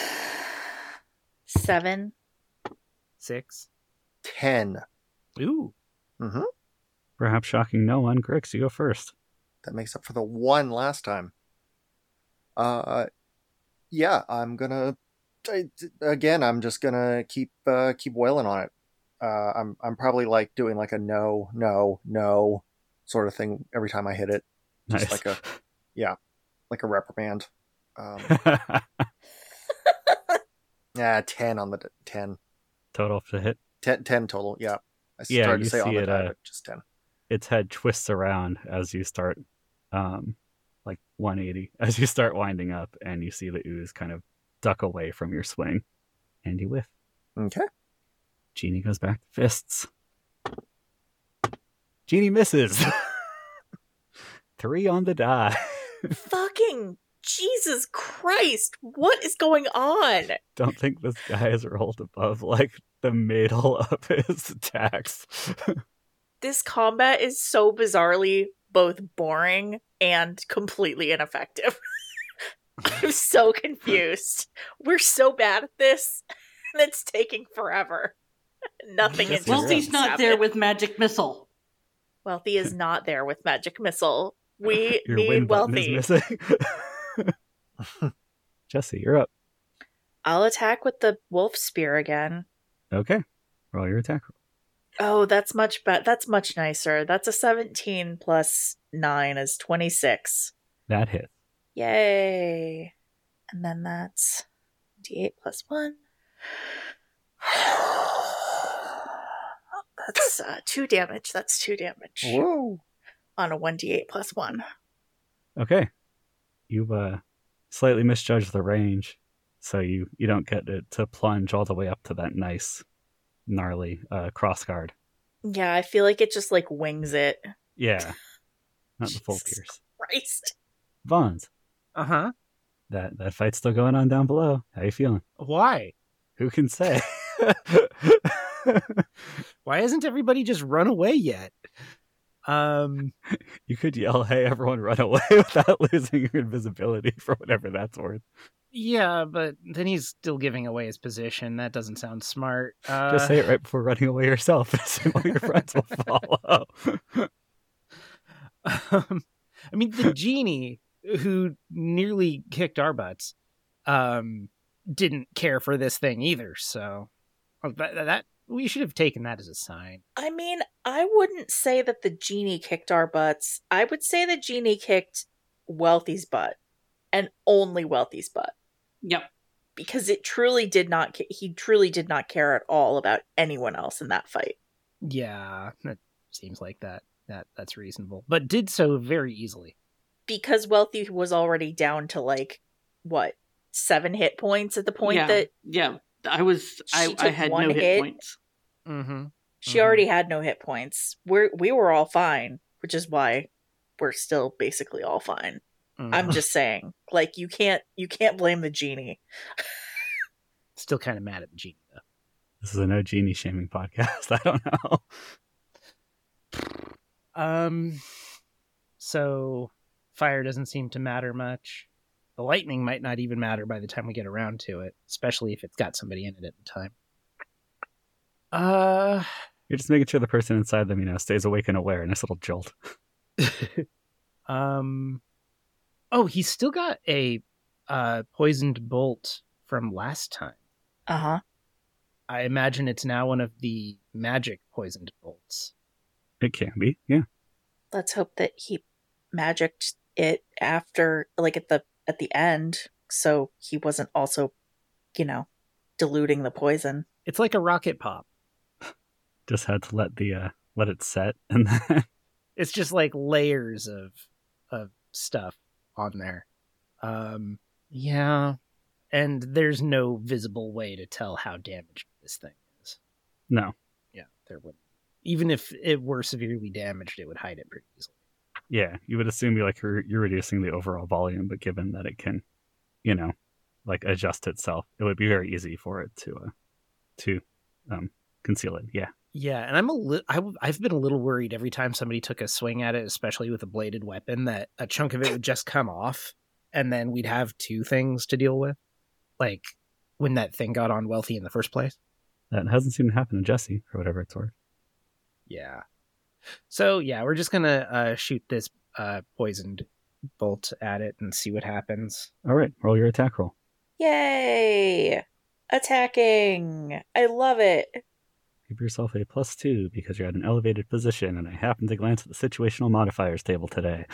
C: Seven.
B: Six.
E: Ten.
B: Ooh.
E: Mm-hmm.
A: Perhaps shocking no one. Grix, you go first.
E: That makes up for the one last time. Uh, yeah, I'm gonna. I, again, I'm just gonna keep uh, keep wailing on it. Uh, I'm I'm probably like doing like a no, no, no sort of thing every time I hit it. Just
A: Nice.
E: like a yeah, like a reprimand. Um, yeah, ten on the d- ten.
A: Total to hit.
E: ten, ten total. Yeah, I
A: Yeah,
E: started
A: you
E: to say on
A: see
E: the
A: it,
E: die,
A: uh,
E: but just ten.
A: Its head twists around as you start, um, like one eighty, as you start winding up, and you see the ooze kind of duck away from your swing, and you whiff.
E: Okay.
A: Genie goes back to fists. Genie misses. Three on the die.
C: Fucking Jesus Christ. What is going on?
A: Don't think this guy has rolled above like the middle of his attacks.
C: This combat is so bizarrely both boring and completely ineffective. I'm so confused. We're so bad at this, and it's taking forever. Nothing
A: Yes,
C: interesting.
D: Wealthy's
C: has
D: not there
C: happened.
D: with magic missile.
C: Wealthy is not there with magic missile. We
A: Your
C: need
A: win button
C: Wealthy.
A: is missing. Jesse, you're up.
C: I'll attack with the wolf spear again.
A: Okay. Roll your attack roll.
C: Oh, that's much better. That's much nicer. That's a seventeen plus nine is twenty-six.
A: That hits.
C: Yay. And then that's d eight plus one. That's uh, two damage. That's two damage
E: Whoa.
C: on a one d eight plus one.
A: Okay. You've uh, slightly misjudged the range, so you, you don't get it to plunge all the way up to that nice, gnarly uh, cross guard.
C: Yeah, I feel like it just like wings it.
A: Yeah. Not the full
C: Jesus
A: pierce.
C: Christ.
A: Vons,
B: Uh-huh.
A: that, that fight's still going on down below. How you feeling?
B: Why?
A: Who can say?
B: Why hasn't everybody just run away yet? Um,
A: You could yell, hey, everyone run away without losing your invisibility for whatever that's worth.
B: yeah, but then he's still giving away his position. That doesn't sound smart. Uh,
A: Just say it right before running away yourself, and all your friends will follow.
B: um, I mean, the genie who nearly kicked our butts um, didn't care for this thing either. So oh, that, that we should have taken that as a sign.
C: I mean, I wouldn't say that the genie kicked our butts. I would say the genie kicked Wealthy's butt, and only Wealthy's butt.
D: Yep.
C: Because it truly did not, ca- he truly did not care at all about anyone else in that fight.
B: Yeah, that seems like that. That that's reasonable, but did so very easily.
C: Because Wealthy was already down to like, what, seven hit points at the point
D: yeah.
C: that
D: Yeah. I was. I,
C: She
D: I
C: took
D: had
C: one
D: no hit,
C: hit.
D: points.
B: Mm-hmm.
C: she
B: Mhm.
C: already had no hit points. We're, we were all fine, which is why we're still basically all fine.
B: Mm-hmm.
C: I'm just saying, like, you can't, you can't blame the genie.
B: still kind of mad at the genie though.
A: This is a no genie shaming podcast. I don't know.
B: Um, so fire doesn't seem to matter much. The lightning might not even matter by the time we get around to it, especially if it's got somebody in it at the time. Uh,
A: You're just making sure the person inside them, you know, stays awake and aware. Nice little jolt.
B: um, oh, he's still got a uh poisoned bolt from last time.
C: Uh huh.
B: I imagine it's now one of the magic poisoned bolts.
A: It can be, yeah.
C: Let's hope that he magicked it after, like at the at the end, so he wasn't also, you know, diluting the poison.
B: It's like a rocket pop.
A: Just had to let the uh, let it set, and then
B: It's just like layers of of stuff on there. Um, yeah, and there's no visible way to tell how damaged this thing is.
A: no,
B: Yeah, there wouldn't. Even if it were severely damaged, it would hide it pretty easily.
A: yeah, you would assume you like you're, you're reducing the overall volume, but given that it can, you know, like adjust itself, it would be very easy for it to uh, to um, conceal it. Yeah,
B: Yeah, and I'm a li- I, I've been a little worried every time somebody took a swing at it, especially with a bladed weapon, that a chunk of it would just come off, and then we'd have two things to deal with, like when that thing got on Wealthy in the first place.
A: that hasn't seemed to happen to Jesse for whatever it's worth.
B: Yeah. So yeah, we're just gonna uh, shoot this uh, poisoned bolt at it and see what happens.
A: All right, roll your attack roll.
C: Yay! Attacking! I love it.
A: Give yourself a plus two because you're at an elevated position, and I happened to glance at the situational modifiers table today.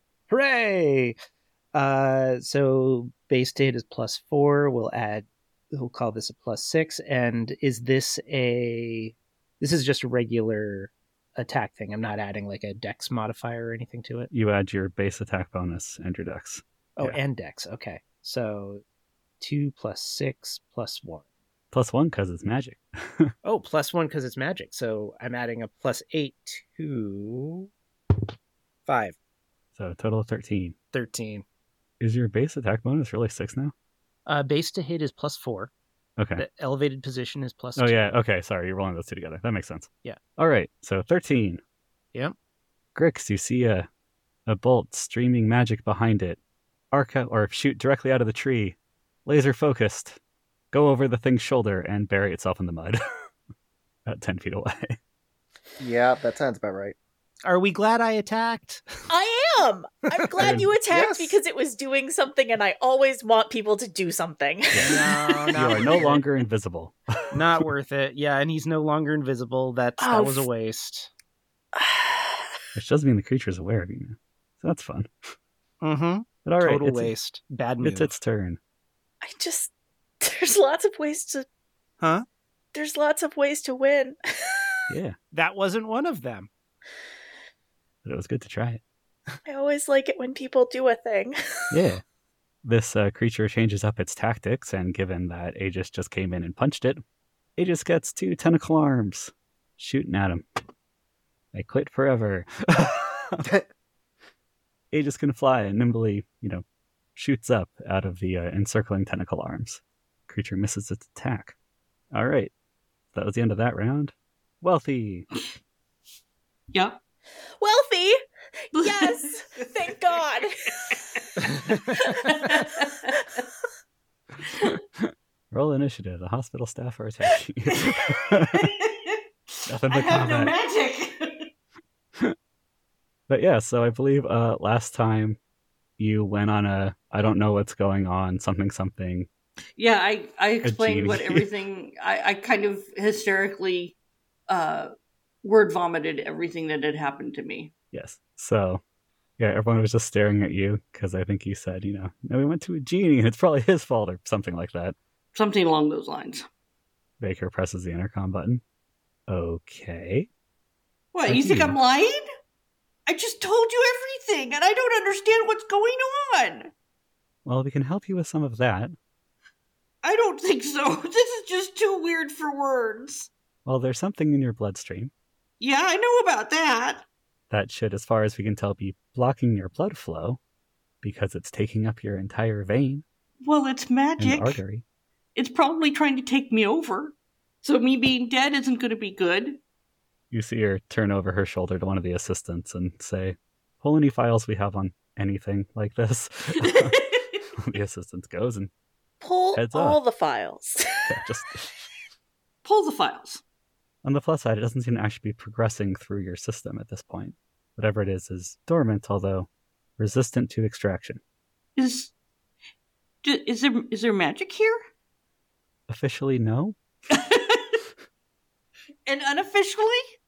B: Hooray! Uh, so base to hit is plus four. We'll add. We'll call this a plus six. And is this a? This is just a regular attack thing. I'm not adding like a dex modifier or anything to it.
A: You add your base attack bonus and your dex.
B: Oh,
A: Yeah.
B: and dex. Okay, so two plus six plus one.
A: Plus one because it's magic.
B: Oh, plus one because it's magic. So I'm adding a plus eight to five.
A: So a total of thirteen.
B: thirteen.
A: Is your base attack bonus really six now?
B: Uh, base to hit is plus four.
A: Okay.
B: The elevated position is plus
A: Oh,
B: two.
A: yeah. Okay. Sorry. You're rolling those two together. That makes sense.
B: Yeah.
A: All right. So thirteen.
B: Yep.
A: Grix, you see a, a bolt streaming magic behind it. Arc out or shoot directly out of the tree. Laser focused. Go over the thing's shoulder and bury itself in the mud. About ten feet away.
E: Yeah, that sounds about right.
B: Are we glad I attacked?
C: I am! I'm glad you attacked
E: Yes.
C: because it was doing something, and I always want people to do something.
B: No,
A: You are no longer invisible.
B: Not worth it. Yeah, and he's no longer invisible. That's
C: Oh,
B: that was a
C: f-
B: waste.
A: Which doesn't mean the creature's aware of you now. So that's fun.
B: Mm-hmm.
A: But all right.
B: Total
A: it's,
B: waste. Bad move.
A: it's its turn.
C: I just. There's lots of ways to.
B: Huh?
C: There's lots of ways to win.
A: Yeah.
B: That wasn't one of them.
A: But it was good to try it.
C: I always like it when people do a thing.
A: Yeah. This uh, creature changes up its tactics, and given that Aegis just came in and punched it, Aegis gets two tentacle arms shooting at him. They quit forever. Aegis can fly and nimbly, you know, shoots up out of the uh, encircling tentacle arms. Creature misses its attack. All right. That was the end of that round. Wealthy.
D: Yeah.
C: Wealthy! Yes! Thank God!
A: Roll initiative. The hospital staff are attacking you. Nothing
D: I
A: but
D: have no
A: combat.
D: magic.
A: But yeah, so I believe uh, last time you went on a I don't know what's going on, something something.
D: Yeah, I, I explained what
A: genie.
D: everything. I, I kind of hysterically uh, word vomited everything that had happened to me.
A: Yes. So yeah, everyone was just staring at you because I think you said, you know, no, we went to a genie and it's probably his fault or something like that.
D: Something along those lines.
A: Baker presses the intercom button. Okay.
D: What,
A: Thank
D: you think
A: you.
D: I'm lying? I just told you everything, and I don't understand what's going on.
A: Well, we can help you with some of that.
D: I don't think so. This is just too weird for words.
A: Well, there's something in your bloodstream
D: Yeah, I know about that.
A: that should, as far as we can tell, be blocking your blood flow because it's taking up your entire vein
D: Well, it's
A: and
D: magic.
A: artery.
D: It's probably trying to take me over. So me being dead isn't going to be good.
A: You see her turn over her shoulder to one of the assistants and say, pull any files we have on anything like this. The assistant goes and
C: Pull
A: heads
C: all
A: off.
C: the files.
A: Yeah, just
D: Pull the files.
A: on the plus side, it doesn't seem to actually be progressing through your system at this point. Whatever it is is dormant, although resistant to extraction.
D: Is d- is there is there magic here?
A: Officially, no.
D: And unofficially?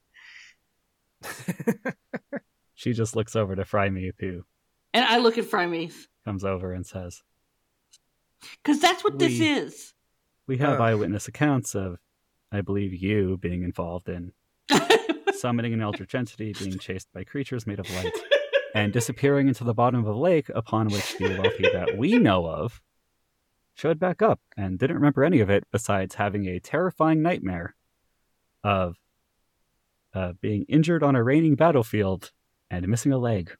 A: She just looks over to Frymeath, who
D: And I look at Frymeath.
A: comes over and says,
D: Because that's what this
A: We-
D: is.
A: we have
E: Uh.
A: eyewitness accounts of, I believe, you being involved in summoning an eldritch entity, being chased by creatures made of light, and disappearing into the bottom of a lake upon which the wealthy that we know of showed back up and didn't remember any of it besides having a terrifying nightmare of uh, being injured on a raining battlefield and missing a leg.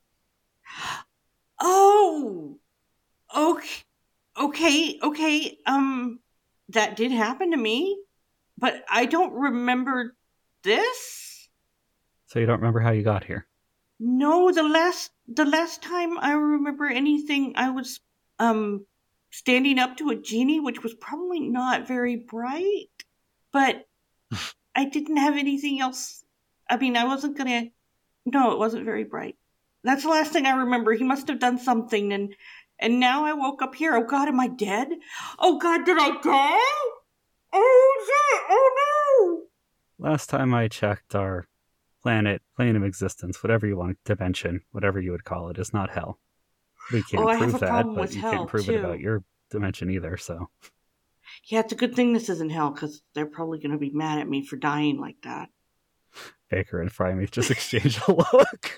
D: Oh, okay, okay, okay. Um, that did happen to me, but I don't remember this.
A: So you don't remember how you got here?
D: No, the last the last time I remember anything, I was um standing up to a genie, which was probably not very bright, but I didn't have anything else. I mean, I wasn't gonna. No, it wasn't very bright. That's the last thing I remember. He must have done something, and and now I woke up here. Oh God, am I dead? Oh God, did I die? Oh shit! Oh no!
A: Last time I checked, our planet, plane of existence, whatever you want to mention, whatever you would call it, is not hell. We can't
D: Oh, I have
A: prove
D: a
A: that,
D: problem
A: but
D: with
A: you
D: hell,
A: can't prove
D: too.
A: it about your dimension either, so.
D: Yeah, it's a good thing this isn't hell, because they're probably going to be mad at me for dying like that.
A: Baker and Frymeath just exchange a look.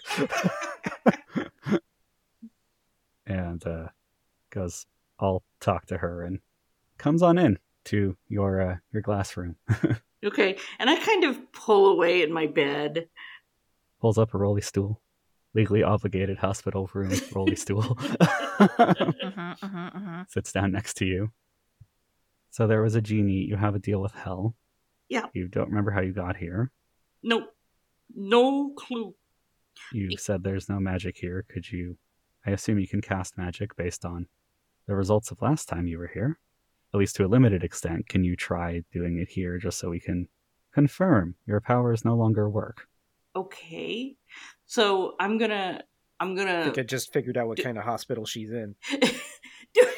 A: And uh, goes, I'll talk to her, and comes on in to your uh, your glass room.
D: Okay, and I kind of pull away in my bed.
A: Pulls up a rolly stool. Legally obligated hospital room rolly stool.
C: Mhm, mhm, mhm.
A: Sits down next to you. So there was a genie. You have a deal with hell.
D: Yeah.
A: You don't remember how you got here.
D: No, no clue.
A: You said there's no magic here. Could you... I assume you can cast magic based on the results of last time you were here. At least to a limited extent. Can you try doing it here just so we can confirm your powers no longer work?
D: Okay, so I'm gonna, I'm
B: I
D: gonna.
B: think I just figured out what
D: D-
B: kind of hospital she's in.
D: do,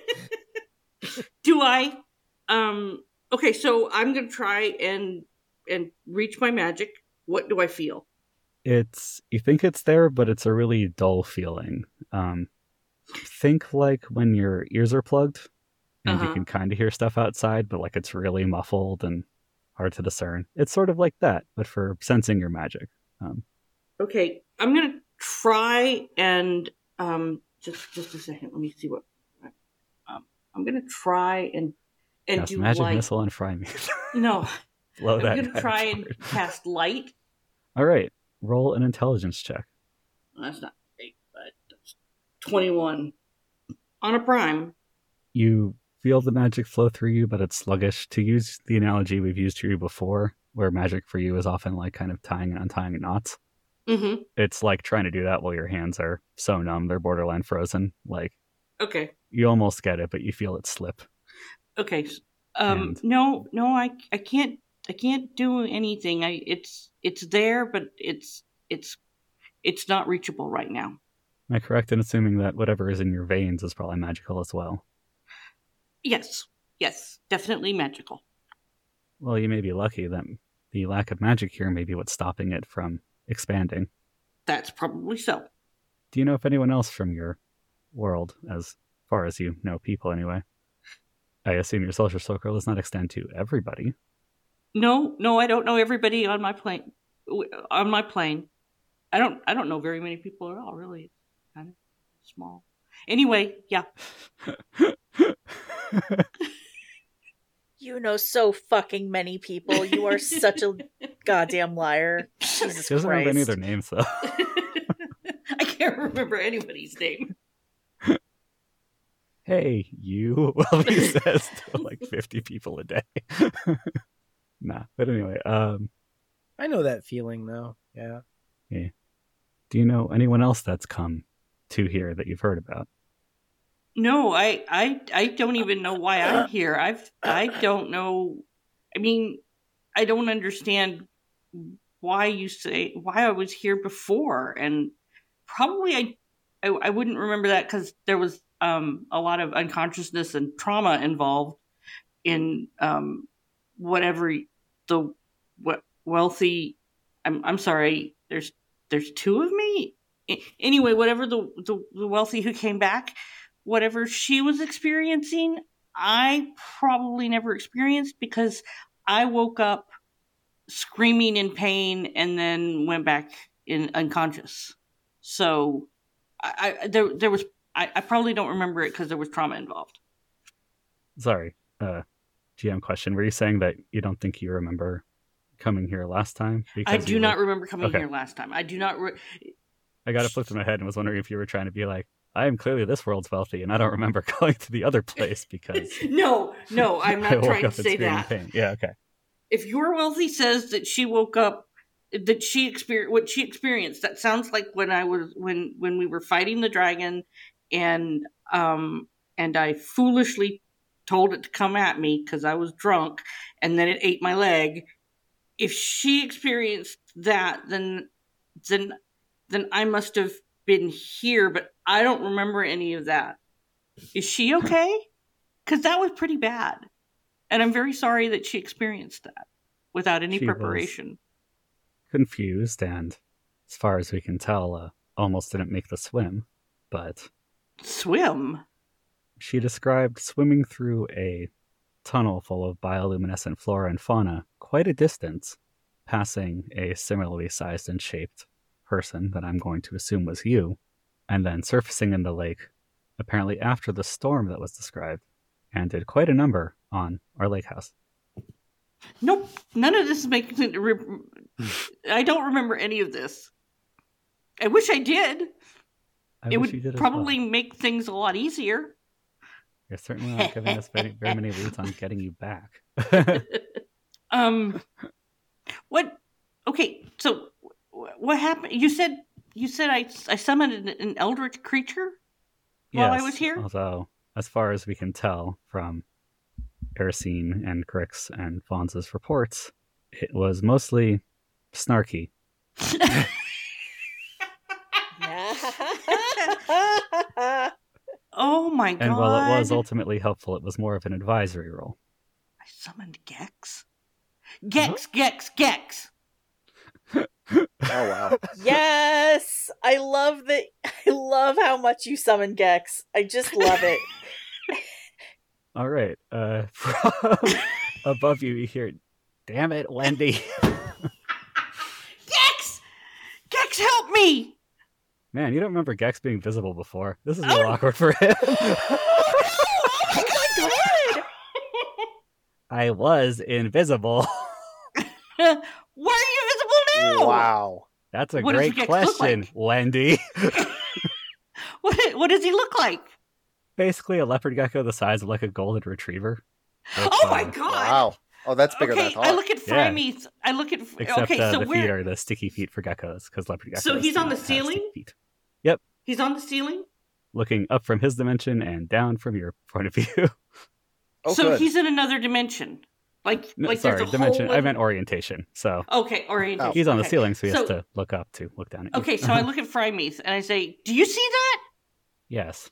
D: do I? Um. Okay, so I'm gonna try and and reach my magic. What do I feel?
A: It's... You think it's there, but it's a really dull feeling. Um, think like when your ears are plugged and
D: Uh-huh.
A: you can kind of hear stuff outside, but like it's really muffled and hard to discern. It's sort of like that, but for sensing your magic. Um,
D: Okay, I'm gonna try and um. Just just a second. Let me see what. Um, I'm gonna try and and
A: cast
D: do
A: magic
D: light.
A: missile and fry me.
D: No,
A: Blow
D: I'm
A: that
D: gonna
A: guy
D: try and
A: apart.
D: cast light.
A: All right, roll an intelligence check.
D: Well, that's not great, but that's twenty-one on a prime.
A: You feel the magic flow through you, but it's sluggish. To use the analogy we've used for you before, where magic for you is often like kind of tying and untying knots.
D: Mm-hmm.
A: It's like trying to do that while your hands are so numb, they're borderline frozen. Like,
D: Okay.
A: you almost get it, but you feel it slip.
D: Okay. s- Um.
A: And-
D: No. No. I. I can't. I can't do anything. I. It's. It's there, but it's. It's. It's not reachable right now.
A: Am I correct in assuming that whatever is in your veins is probably magical as well?
D: Yes. Yes. Definitely magical.
A: Well, you may be lucky that the lack of magic here may be what's stopping it from expanding.
D: That's probably so.
A: Do you know if anyone else from your world, as far as you know people anyway? I assume your social circle does not extend to everybody.
D: No. No. I don't know everybody on my plane. On my plane. I don't. I don't know very many people at all. Really. It's kind of small. Anyway. Yeah.
C: You know so fucking many people. You are such a goddamn liar. Jesus
A: She doesn't
C: Christ.
A: remember any of their names, though.
D: I can't remember anybody's name.
A: Hey, you. Well, he says to like fifty people a day. Nah, but anyway, um,
F: I know that feeling though. Yeah.
A: do you know anyone else that's come to here that you've heard about?
D: No, I, I, I don't even know why I'm here. I've, I don't know. I mean, I don't understand why you say why I was here before, and probably I, I, I wouldn't remember that because there was um a lot of unconsciousness and trauma involved in um whatever the what wealthy. I'm I'm sorry. There's there's two of me. Anyway, whatever the the, the wealthy who came back. Whatever she was experiencing, I probably never experienced because I woke up screaming in pain and then went back in unconscious. So I, I there there was I, I probably don't remember it because there was trauma involved.
A: Sorry, uh, G M question. Were you saying that you don't think you remember coming here last time?
D: I do
A: you
D: not
A: were...
D: remember coming
A: okay.
D: here last time. I do not. Re-
A: I got it flipped in my head and was wondering if you were trying to be like, I am clearly this world's wealthy, and I don't remember going to the other place because
D: no, no, I'm
A: I
D: not
A: woke
D: trying
A: up
D: to
A: in
D: say
A: screaming
D: that.
A: pain. Yeah, okay.
D: If your wealthy says that she woke up, that she experienced what she experienced, that sounds like when I was when when we were fighting the dragon, and um and I foolishly told it to come at me because I was drunk, and then it ate my leg. If she experienced that, then then then I must have been here, but I don't remember any of that. Is she okay? Because that was pretty bad. And I'm very sorry that she experienced that without any
A: She
D: preparation.
A: Confused, and as far as we can tell, uh, almost didn't make the swim, but
D: Swim?
A: she described swimming through a tunnel full of bioluminescent flora and fauna quite a distance, passing a similarly sized and shaped person that I'm going to assume was you, and then surfacing in the lake, apparently after the storm that was described, and did quite a number on our lake house.
D: Nope. None of this is making it. Re- I don't remember any of this. I wish I did.
A: I
D: it
A: wish
D: would
A: you did as
D: probably
A: well.
D: make things a lot easier.
A: You're certainly not giving us very, very many leads on getting you back.
D: um, what? Okay, so what happened? You said you said I I summoned an, an eldritch creature while I was here.
A: Although, as far as we can tell from Erosine and Grix and Vaughn's reports, it was mostly snarky.
D: Oh my god!
A: And while it was ultimately helpful, it was more of an advisory role.
D: I summoned Gex. Gex, huh? Gex, Gex.
E: Oh wow!
C: Yes, I love that. I love how much you summon Gex. I just love it.
A: All right, uh, from above you, you hear, "Damn it, Wendy!"
D: Gex, Gex, help me!
A: Man, you don't remember Gex being visible before. This is real oh. awkward for him.
C: Oh my god!
A: I was invisible.
D: Why are you visible now?
E: Wow.
A: That's a
D: what
A: great question, like? Wendy.
D: what, what does he look like?
A: Basically a leopard gecko the size of like a golden retriever.
D: With, oh my uh, god!
E: Wow. Oh, that's bigger
D: okay,
E: than I thought.
D: I look at Frymeath. Yeah. I look at...
A: Except
D: okay,
A: uh,
D: so
A: the
D: where...
A: feet are the sticky feet for geckos, because leopard geckos...
D: So he's on the ceiling?
A: Feet. Yep.
D: He's on the ceiling?
A: Looking up from his dimension and down from your point of view.
E: Oh,
D: so
E: good.
D: he's in another dimension. Like,
A: no,
D: like
A: sorry,
D: there's a
A: dimension.
D: whole...
A: I meant orientation. So
D: okay, orientation.
A: He's on
D: okay.
A: the ceiling, so he
D: so,
A: has to look up to look down at you.
D: Okay, so I look at Frymeath and I say, "Do you see that?"
A: Yes.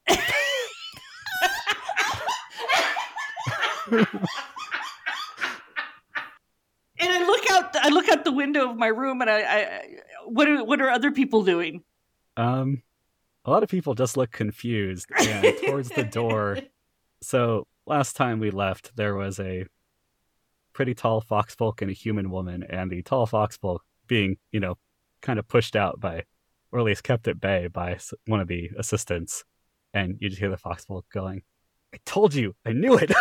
D: And I look out. The, I look out the window of my room, and I, I, what are what are other people doing?
A: Um, a lot of people just look confused and towards the door. So last time we left, there was a pretty tall foxfolk and a human woman, and the tall foxfolk being, you know, kind of pushed out by, or at least kept at bay by one of the assistants. And you just hear the foxfolk going, "I told you, I knew it."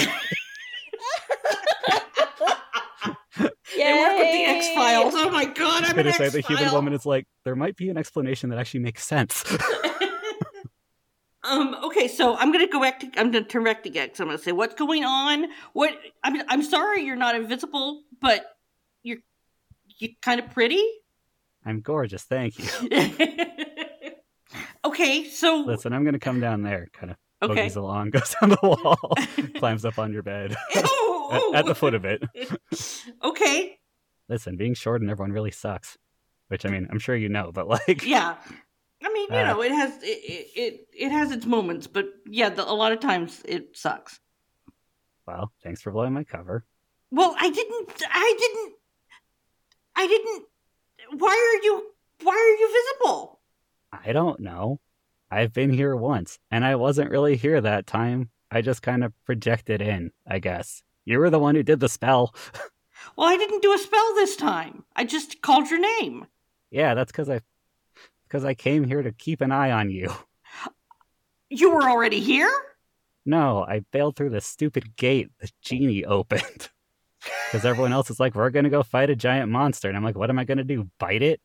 D: They work with the X-Files. Oh my god, I'm an X-File.
A: Say the human woman is like, there might be an explanation that actually makes sense.
D: Um, okay, so I'm gonna go back to I'm gonna turn back to Gex. I'm gonna say, what's going on? What I'm I'm sorry you're not invisible, but you're you're kind of pretty.
A: I'm gorgeous, thank you.
D: Okay, so
A: Listen, I'm gonna come down there, kind of
D: okay.
A: bogies along, goes down the wall, climbs up on your bed.
D: Oh,
A: at, at the foot of it.
D: Okay.
A: Listen, being short and everyone really sucks. Which, I mean, I'm sure you know, but like...
D: Yeah. I mean, you
A: Uh,
D: know, it has it, it it has its moments, but yeah, the, a lot of times it sucks.
A: Well, thanks for blowing my cover.
D: Well, I didn't I didn't I didn't why are you why are you visible?
A: I don't know. I've been here once, and I wasn't really here that time. I just kind of projected in, I guess. You were the one who did the spell.
D: Well, I didn't do a spell this time. I just called your name.
A: Yeah, that's because I... Because I came here to keep an eye on you.
D: You were already here?
A: No, I bailed through the stupid gate the genie opened. Because everyone else is like, we're going to go fight a giant monster. And I'm like, what am I going to do? Bite it?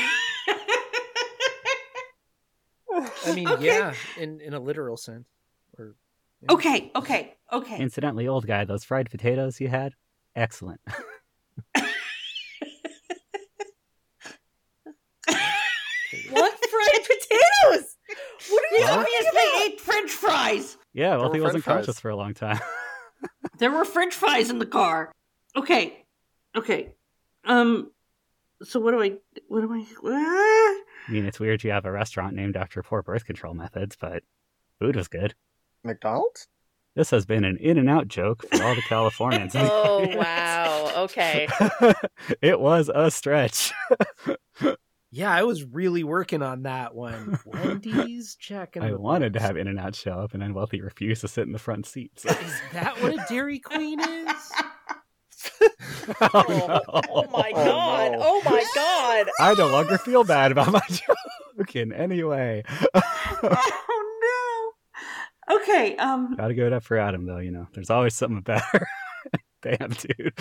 F: I mean,
D: Okay.
F: yeah, in, in a literal sense. Or yeah.
D: Okay, okay, okay.
A: Incidentally, old guy, those fried potatoes you had? Excellent.
C: What fried potatoes? What are you
D: Yeah,
C: talking
D: yes,
C: about?
D: they ate French fries.
A: Yeah, well,
E: There
A: he
E: were
A: wasn't
E: french fries.
A: conscious for a long time.
D: There were French fries in the car. Okay, okay. Um, so what do I? What do I? Ah!
A: I mean, it's weird you have a restaurant named after poor birth control methods, but food was good.
E: McDonald's?
A: This has been an in and out joke for all the Californians.
C: Oh, wow. Okay.
A: It was a stretch.
F: Yeah, I was really working on that one. Wendy's, check. in
A: I
F: the
A: wanted to
F: box.
A: have In and Out show up, and then Wealthy refused to sit in the front seat. So.
F: Is that what a Dairy Queen is?
A: Oh,
C: Oh,
A: no.
C: oh my
E: Oh,
C: god.
E: no.
C: Oh my god.
A: I no longer feel bad about my joke in any way.
D: Oh no. Okay. Um.
A: Gotta give it up for Adam, though, you know. There's always something better. Damn, dude.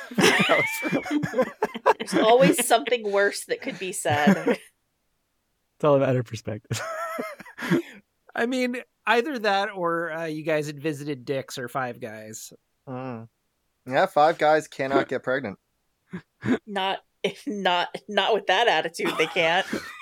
C: There's always something worse that could be said.
A: It's all a matter of perspective.
F: I mean, either that or uh, you guys had visited Dick's or Five Guys.
E: Mm. Yeah, five guys cannot get pregnant.
C: Not not not with that attitude they can't.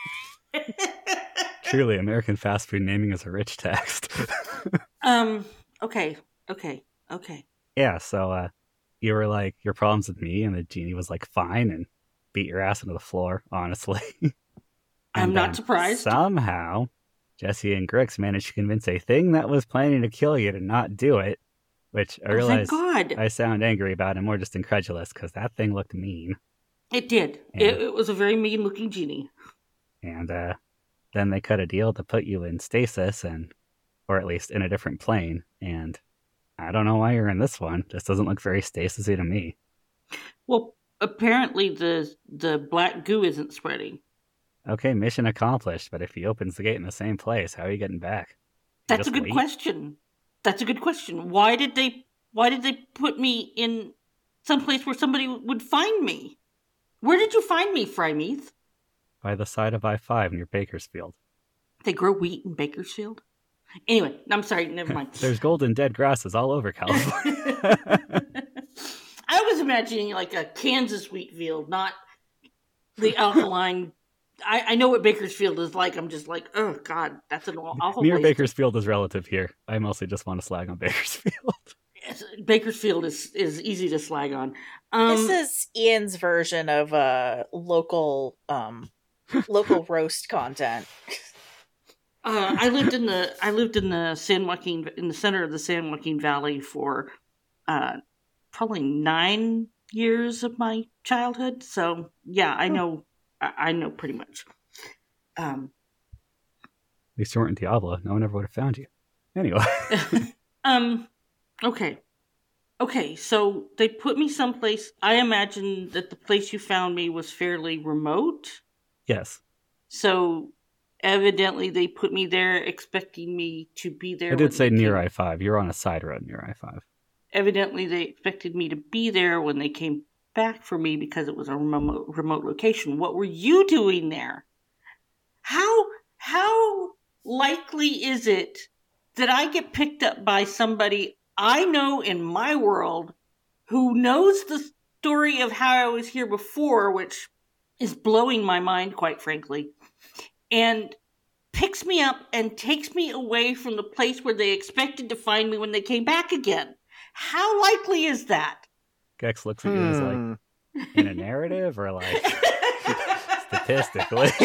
A: Truly, American fast food naming is a rich text.
D: um. Okay. Okay. Okay.
A: Yeah, so uh, you were like, your problem's with me, and the genie was like, fine, and beat your ass into the floor, honestly.
D: I'm
A: And
D: not
A: then
D: surprised.
A: Somehow, Jesse and Grix managed to convince a thing that was planning to kill you to not do it, which I
D: Oh,
A: realize
D: thank God.
A: I sound angry about and more just incredulous, because that thing looked mean.
D: It did.
A: Yeah.
D: It, it was a very mean-looking genie.
A: And uh, then they cut a deal to put you in stasis, and or at least in a different plane, and I don't know why you're in this one. This doesn't look very stasisy to me.
D: Well, apparently the the black goo isn't spreading.
A: Okay, mission accomplished, but if he opens the gate in the same place, how are you getting back? You
D: That's a
A: just
D: good
A: wait?
D: question. That's a good question. Why did they why did they put me in some place where somebody would find me? Where did you find me, Frymeath?
A: By the side of I five near Bakersfield.
D: They grow wheat in Bakersfield? Anyway, I'm sorry, never mind.
A: There's golden dead grasses all over California.
D: I was imagining like a Kansas wheat field, not the alkaline. I, I know what Bakersfield is like. I'm just like, oh God, that's an awful
A: Near
D: place.
A: Bakersfield is relative here. I mostly just want to slag on Bakersfield.
D: Yes, Bakersfield is, is easy to slag on. Um,
C: This is Ian's version of uh local um local roast content.
D: Uh, I lived in the I lived in the San Joaquin in the center of the San Joaquin Valley for uh, probably nine years of my childhood. So yeah, I know I, I know pretty much. Um,
A: At least you weren't in Diablo. No one ever would have found you. Anyway.
D: um, okay, okay. So they put me someplace. I imagine that the place you found me was fairly remote.
A: Yes.
D: So evidently they put me there expecting me to be there.
A: I did
D: when
A: say
D: they
A: near
D: came-
A: I five. You're on a side road near I five.
D: Evidently they expected me to be there when they came back for me because it was a remote, remote location. What were you doing there? How how likely is it that I get picked up by somebody I know in my world who knows the story of how I was here before, which is blowing my mind, quite frankly, and picks me up and takes me away from the place where they expected to find me when they came back again? How likely is that?
A: Gex looks at you and is
E: Hmm.
A: like, in a narrative or like statistically?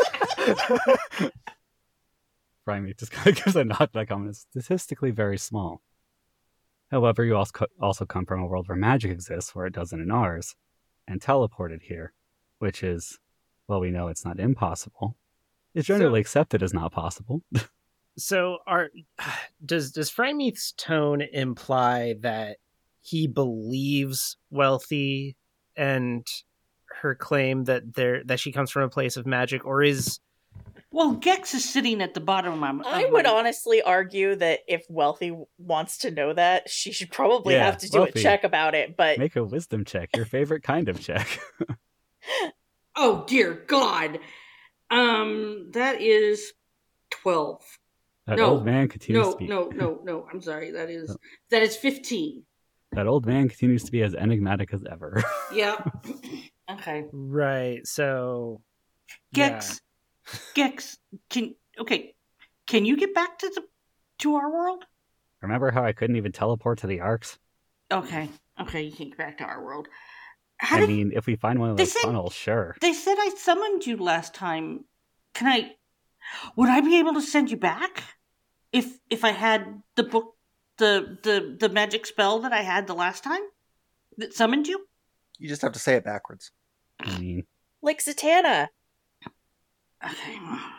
A: Primate just kind of gives a nod back on. It's statistically very small. However, you also also come from a world where magic exists, where it doesn't in ours, and teleported here, which is, well, we know it's not impossible. It's generally
F: So-
A: accepted as not possible.
F: So, are does does Frymeath's tone imply that he believes Wealthy and her claim that there that she comes from a place of magic, or is
D: Well, Gex is sitting at the bottom of my. Of
C: I would
D: my-
C: honestly argue that if Wealthy wants to know that, she should probably
A: Yeah,
C: have to do
A: Wealthy.
C: a check about it. But
A: Make a wisdom check, your favorite kind of check.
D: Oh dear God, um, that is twelve.
A: That
D: No,
A: old man continues
D: No,
A: to be
D: no, no, no. I'm sorry. That is
A: Oh.
D: that is fifteen.
A: that old man continues to be as enigmatic as ever.
D: Yeah. Okay.
F: right? So,
D: Gex, Gex, can okay? Can you get back to the to our world?
A: Remember how I couldn't even teleport to the arcs?
D: Okay, okay, you can get back to our world. How
A: I
D: did
A: mean, if we find one of
D: They
A: those
D: said-
A: tunnels, sure.
D: they said I summoned you last time? Can I? Would I be able to send you back if if I had the book, the the the magic spell that I had the last time that summoned you?
E: You just have to say it backwards.
A: I mean,
C: like Zatanna.
D: Okay.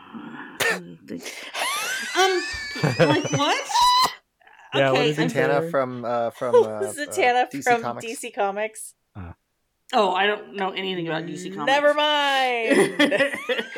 D: um, like what?
A: Yeah, what
D: Okay,
A: is it?
D: I'm-
E: Zatanna from uh, from uh, uh,
C: Zatanna
E: D C
C: from
E: Comics.
C: D C Comics.
D: Oh, I don't know anything about D C Comics.
C: Never mind.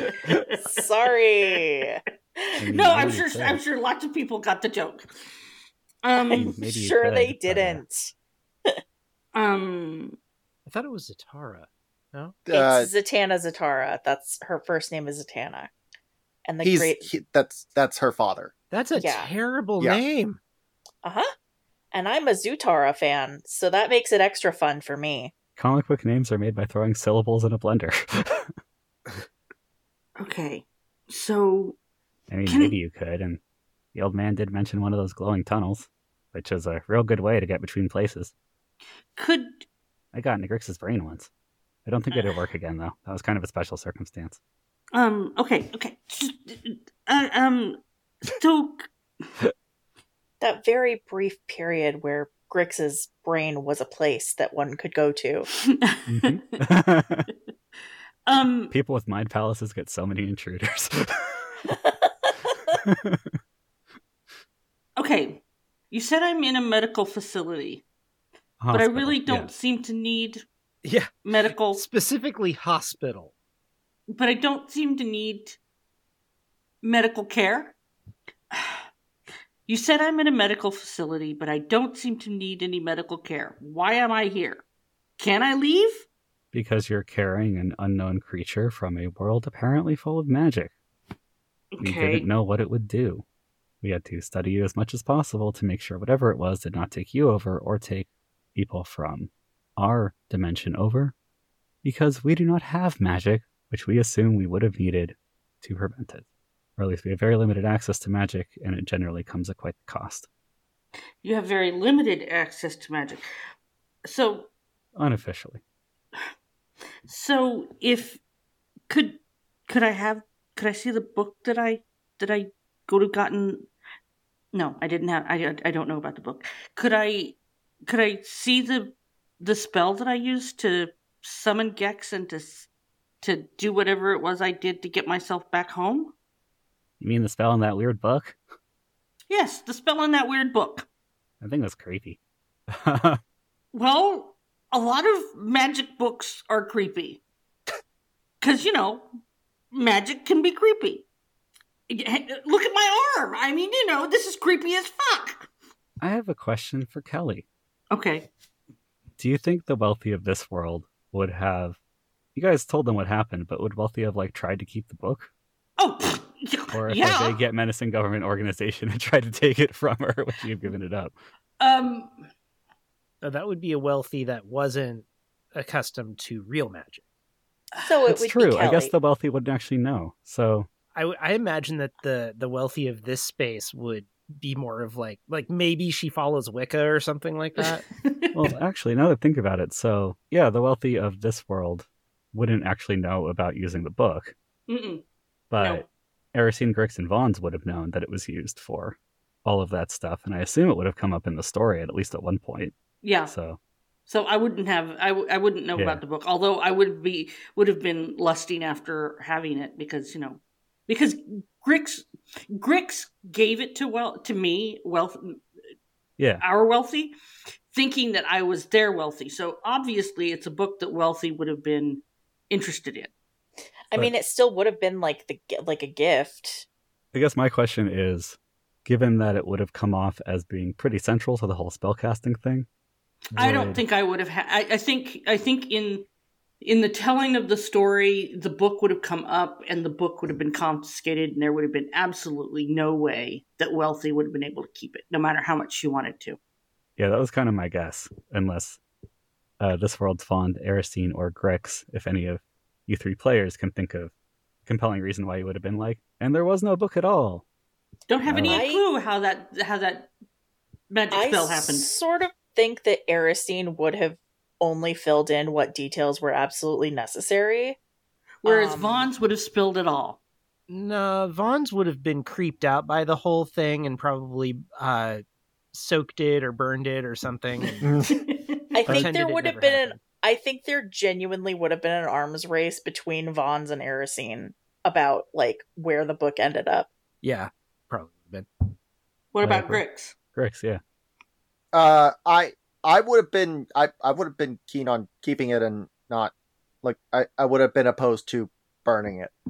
C: Sorry.
A: mean,
D: no, I'm
A: maybe
D: sure.
A: you could.
D: I'm sure lots of people got the joke.
C: I'm
D: Um,
A: Maybe you
C: sure
A: could,
C: they
A: but, uh,
C: didn't.
D: um,
F: I thought it was Zatara. No,
E: Uh,
C: It's Zatanna Zatara. That's her first name is Zatanna. And the
E: he's
C: great
E: he, that's that's her father.
F: that's a
C: Yeah.
F: terrible
E: Yeah.
F: name.
C: Uh-huh. And I'm a Zutara fan, so that makes it extra fun for me.
A: comic book names are made by throwing syllables in a blender.
D: okay, so
A: I mean,
D: Can-
A: maybe you could, and the old man did mention one of those glowing tunnels, which is a real good way to get between places.
D: could
A: I got into Grix's brain once. I don't think it'd work again, though. That was kind of a special circumstance.
D: um okay okay uh, um so
C: That very brief period where Grix's brain was a place that one could go to.
A: Mhm.
D: um
A: People with mind palaces get so many intruders.
D: okay, you said I'm in a medical facility, but I
A: Hospital,
D: really don't
A: yeah.
D: seem to need
F: Yeah,
D: medical.
F: specifically hospital.
D: But I don't seem to need medical care. You said I'm in a medical facility, but I don't seem to need any medical care. Why am I here? Can I leave?
A: Because you're carrying an unknown creature from a world apparently full of magic. We
D: Okay.
A: didn't know what it would do. We had to study you as much as possible to make sure whatever it was did not take you over or take people from our dimension over, because we do not have magic, which we assume we would have needed to prevent it. Or at least we have very limited access to magic, and it generally comes at quite the cost.
D: You have very limited access to magic. So,
A: Unofficially.
D: so if could could I have could I see the book that I that I go to gotten? No, I didn't have. I I don't know about the book. Could I could I see the the spell that I used to summon Gex and to s- to do whatever it was I did to get myself back home?
A: You mean the spell in that weird book?
D: Yes, the spell in that weird book.
A: I think that's creepy.
D: Well, a lot of magic books are creepy. Because, you know, magic can be creepy. Look at my arm. I mean, you know, this is creepy as fuck.
A: I have a question for Kelly.
D: Okay.
A: Do you think the wealthy of this world would have... You guys told them what happened, but would wealthy have, like, tried to keep the book?
D: Oh, pfft, yeah.
A: Or if
D: Yeah.
A: a vague yet menacing government organization had tried to take it from her when she had given it up.
D: Um,
F: So that would be a wealthy that wasn't accustomed to real magic.
C: So it
A: That's
C: would
A: true.
C: be Kelly.
A: I guess the wealthy wouldn't actually know. So
F: I, w- I imagine that the the wealthy of this space would be more of like like maybe she follows Wicca or something like that.
A: well, actually, now that I think about it, so yeah, the wealthy of this world wouldn't actually know about using the book,
D: Mm-mm.
A: but
D: No.
A: Erisine, Grix, and Vons would have known that it was used for all of that stuff, and I assume it would have come up in the story at least at one point.
D: Yeah.
A: So
D: So I wouldn't have I, w- I wouldn't know
A: Yeah.
D: about the book, although I would be would have been lusting after having it because you know because Grix Grix gave it to well to me wealth
A: yeah,
D: our wealthy, thinking that I was their wealthy. So obviously it's a book that wealthy would have been interested in.
C: I mean, it still would have been like the like a gift.
A: I guess my question is, given that it would have come off as being pretty central to the whole spellcasting thing,
D: I don't
A: would-
D: think I would have. Ha- I, I think. I think in in the telling of the story, the book would have come up, and the book would have been confiscated, and there would have been absolutely no way that Wealthy would have been able to keep it, no matter how much she wanted to.
A: Yeah, that was kind of my guess, unless uh, this world's fond Erisine or Grix, if any of you three players can think of a compelling reason why you would have been like, and there was no book at all.
D: Don't have any
C: I-
D: clue how that how that magic
C: I
D: spell happened.
C: sort of think that Erisine would have only filled in what details were absolutely necessary.
D: Whereas
C: um,
D: Vaughn's would have spilled it all.
F: No, Vaughn's would have been creeped out by the whole thing and probably uh, soaked it or burned it or something. And
C: I think
F: pretended
C: there
F: it
C: would have
F: never
C: been an
F: happened.
C: I think there genuinely would have been an arms race between Vons and Erisine about like where the book ended up.
F: Yeah, probably would have been.
D: What about
A: Whatever.
D: Grix?
A: Grix, yeah.
E: Uh, I I would have been I, I would have been keen on keeping it and not like I, I would have been opposed to burning it.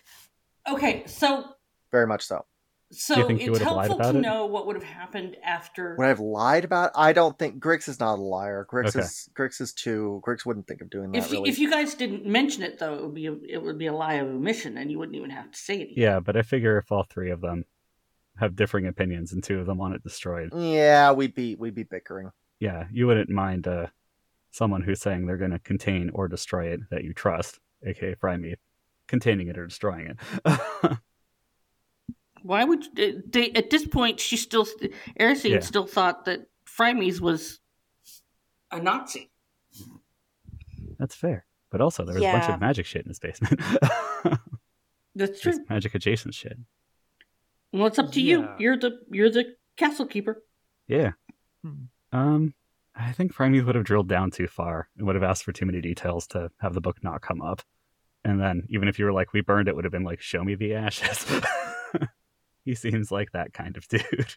D: Okay, so
E: Very much so.
D: so
A: Do you think you
D: it's
A: would have lied
D: helpful
A: about
D: to
A: it?
D: know what would have happened after.
E: Would I have lied about it? I don't think Grix is not a liar. Grix
A: Okay.
E: is Grix is too Grix wouldn't think of doing that
D: If you,
E: really.
D: if you guys didn't mention it, though, it would be a, it would be a lie of omission, and you wouldn't even have to say anything.
A: Yeah, but I figure if all three of them have differing opinions and two of them want it destroyed,
E: Yeah, we'd be we'd be bickering.
A: yeah, you wouldn't mind uh, someone who's saying they're going to contain or destroy it that you trust, aka Frymeath, containing it or destroying it.
D: Why would you, they? At this point, she still Erisine
A: Yeah.
D: still thought that Frymeath was a Nazi.
A: That's fair. But also, there was a bunch
C: Yeah.
A: of magic shit in his basement.
D: That's
A: There's
D: true.
A: magic adjacent shit.
D: Well, it's up to you.
F: Yeah.
D: You're the you're the castle keeper.
A: Yeah.
F: Hmm.
A: Um, I think Frymeath would have drilled down too far and would have asked for too many details to have the book not come up. And then, even if you were like, we burned it, would have been like, show me the ashes. He seems like that kind of dude.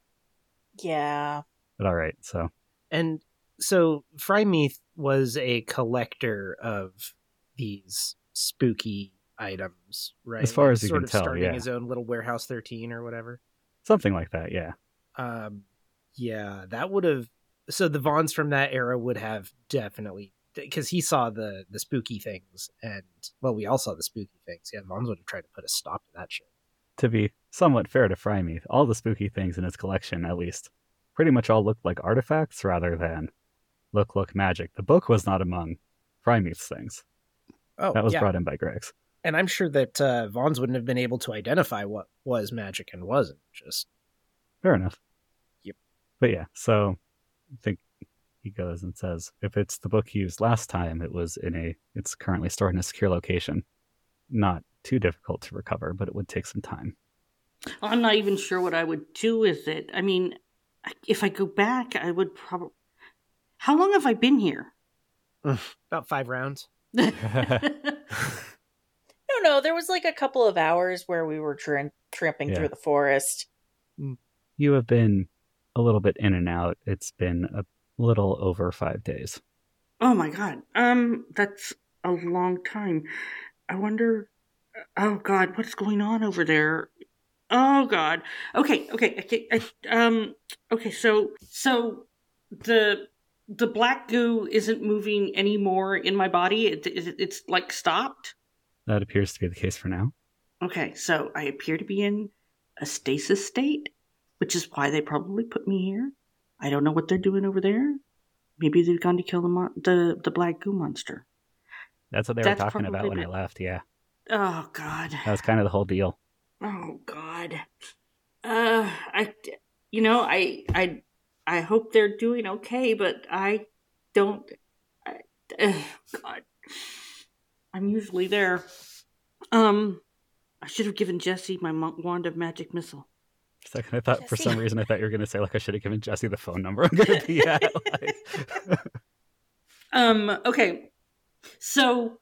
C: Yeah.
A: But all right, so
F: And so Frymeath was a collector of these spooky items, right?
A: As far
F: Like,
A: as you
F: sort
A: can
F: of
A: tell,
F: starting
A: yeah.
F: his own little Warehouse thirteen or whatever.
A: something like that, yeah.
F: Um, yeah, that would have. So the Vons from that era would have definitely, because he saw the the spooky things, and well, we all saw the spooky things. Yeah, Vons would have tried to put a stop to that shit.
A: To be somewhat fair to Frymeath, all the spooky things in his collection, at least, pretty much all looked like artifacts rather than look, look, magic. The book was not among Frymeath's things.
F: Oh,
A: That was
F: yeah.
A: brought in by Grix.
F: And I'm sure that uh, Vons wouldn't have been able to identify what was magic and wasn't. Just
A: Fair enough.
F: Yep.
A: But yeah, so I think he goes and says, if it's the book he used last time, it was in a, it's currently stored in a secure location. Not too difficult to recover, but it would take some time.
D: I'm not even sure what I would do with it. I mean, if I go back, I would probably. How long have I been here?
F: about five rounds.
C: No, no, there was like a couple of hours where we were tra- tramping
A: Yeah.
C: through the forest.
A: You have been a little bit in and out. It's been a little over five days.
D: Oh my god. Um, that's a long time. I wonder. Oh god, what's going on over there? Oh god. Okay, okay, okay. I, um, okay. So, so the the black goo isn't moving anymore in my body. It, it, it's like stopped.
A: That appears to be the case for now.
D: Okay, so I appear to be in a stasis state, which is why they probably put me here. I don't know what they're doing over there. Maybe they've gone to kill the mon- the, the black goo monster.
A: That's what they
D: That's
A: were talking about
D: probably
A: when I
D: it.
A: left, yeah.
D: Oh, God.
A: That was kind of the whole deal.
D: Oh, God. Uh, I, you know, I, I, I hope they're doing okay, but I don't, I, uh, God. I'm usually there. Um, I should have given Jesse my mo- wand of magic missile.
A: For a second, I thought, for
C: Jesse.
A: some reason, I thought you were going to say, like, I should have given Jesse the phone number I'm going to be at. Like...
D: Um, okay. So,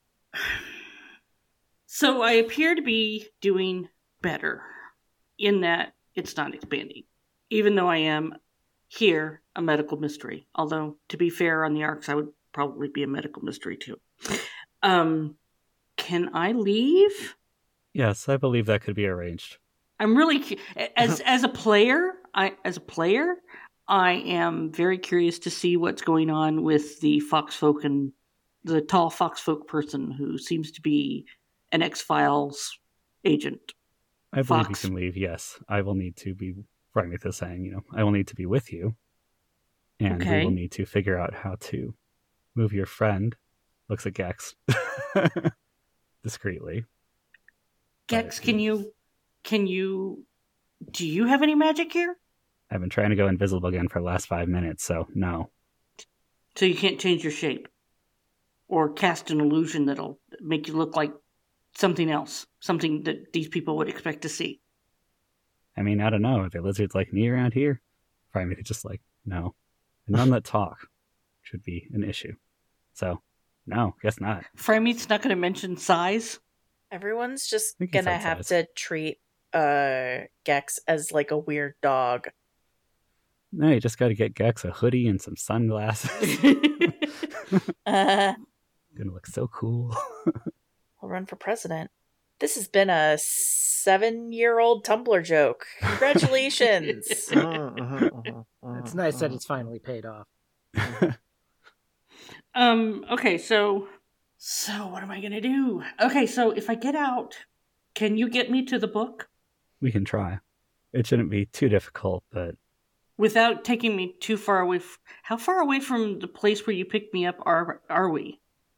D: so I appear to be doing better in that it's not expanding, even though I am here a medical mystery. Although, to be fair, on the Arcs, I would probably be a medical mystery too. Um, can I leave?
A: Yes, I believe that could be arranged.
D: I'm really cu- as as a player. I as a player, I am very curious to see what's going on with the Foxfolk and the tall Foxfolk person who seems to be an X-Files agent.
A: I believe
D: Fox.
A: you can leave, yes. I will need to be, Frymouth is saying, you know, I will need to be with you. And
D: Okay.
A: we will need to figure out how to move your friend, looks at Gex, discreetly.
D: Gex,
A: But-
D: can you can you do you have any magic here?
A: I've been trying to go invisible again for the last five minutes, so no.
D: So you can't change your shape or cast an illusion that'll make you look like something else, something that these people would expect to see.
A: I mean, I don't know. Are there lizards like me around here? Frymouth is just like, no. And none that talk should be an issue. So, no, guess not.
D: Frymeat's not going to mention size.
C: Everyone's just
A: We can
C: gonna
A: set
C: have
A: size.
C: to treat uh Gex as like a weird dog.
A: No, you just got to get Gex a hoodie and some sunglasses.
C: Uh,
A: Gonna look so cool.
C: I'll run for president. This has been a seven-year-old Tumblr joke. Congratulations.
E: Mhm, mhm, mhm, mhm,
F: It's nice that
E: mhm.
F: it's finally paid off.
D: Um, okay, so so what am I gonna do? Okay, so if I get out, can you get me to the book
A: We can try. It shouldn't be too difficult, but
D: without taking me too far away? F- How far away from the place where you picked me up are are we?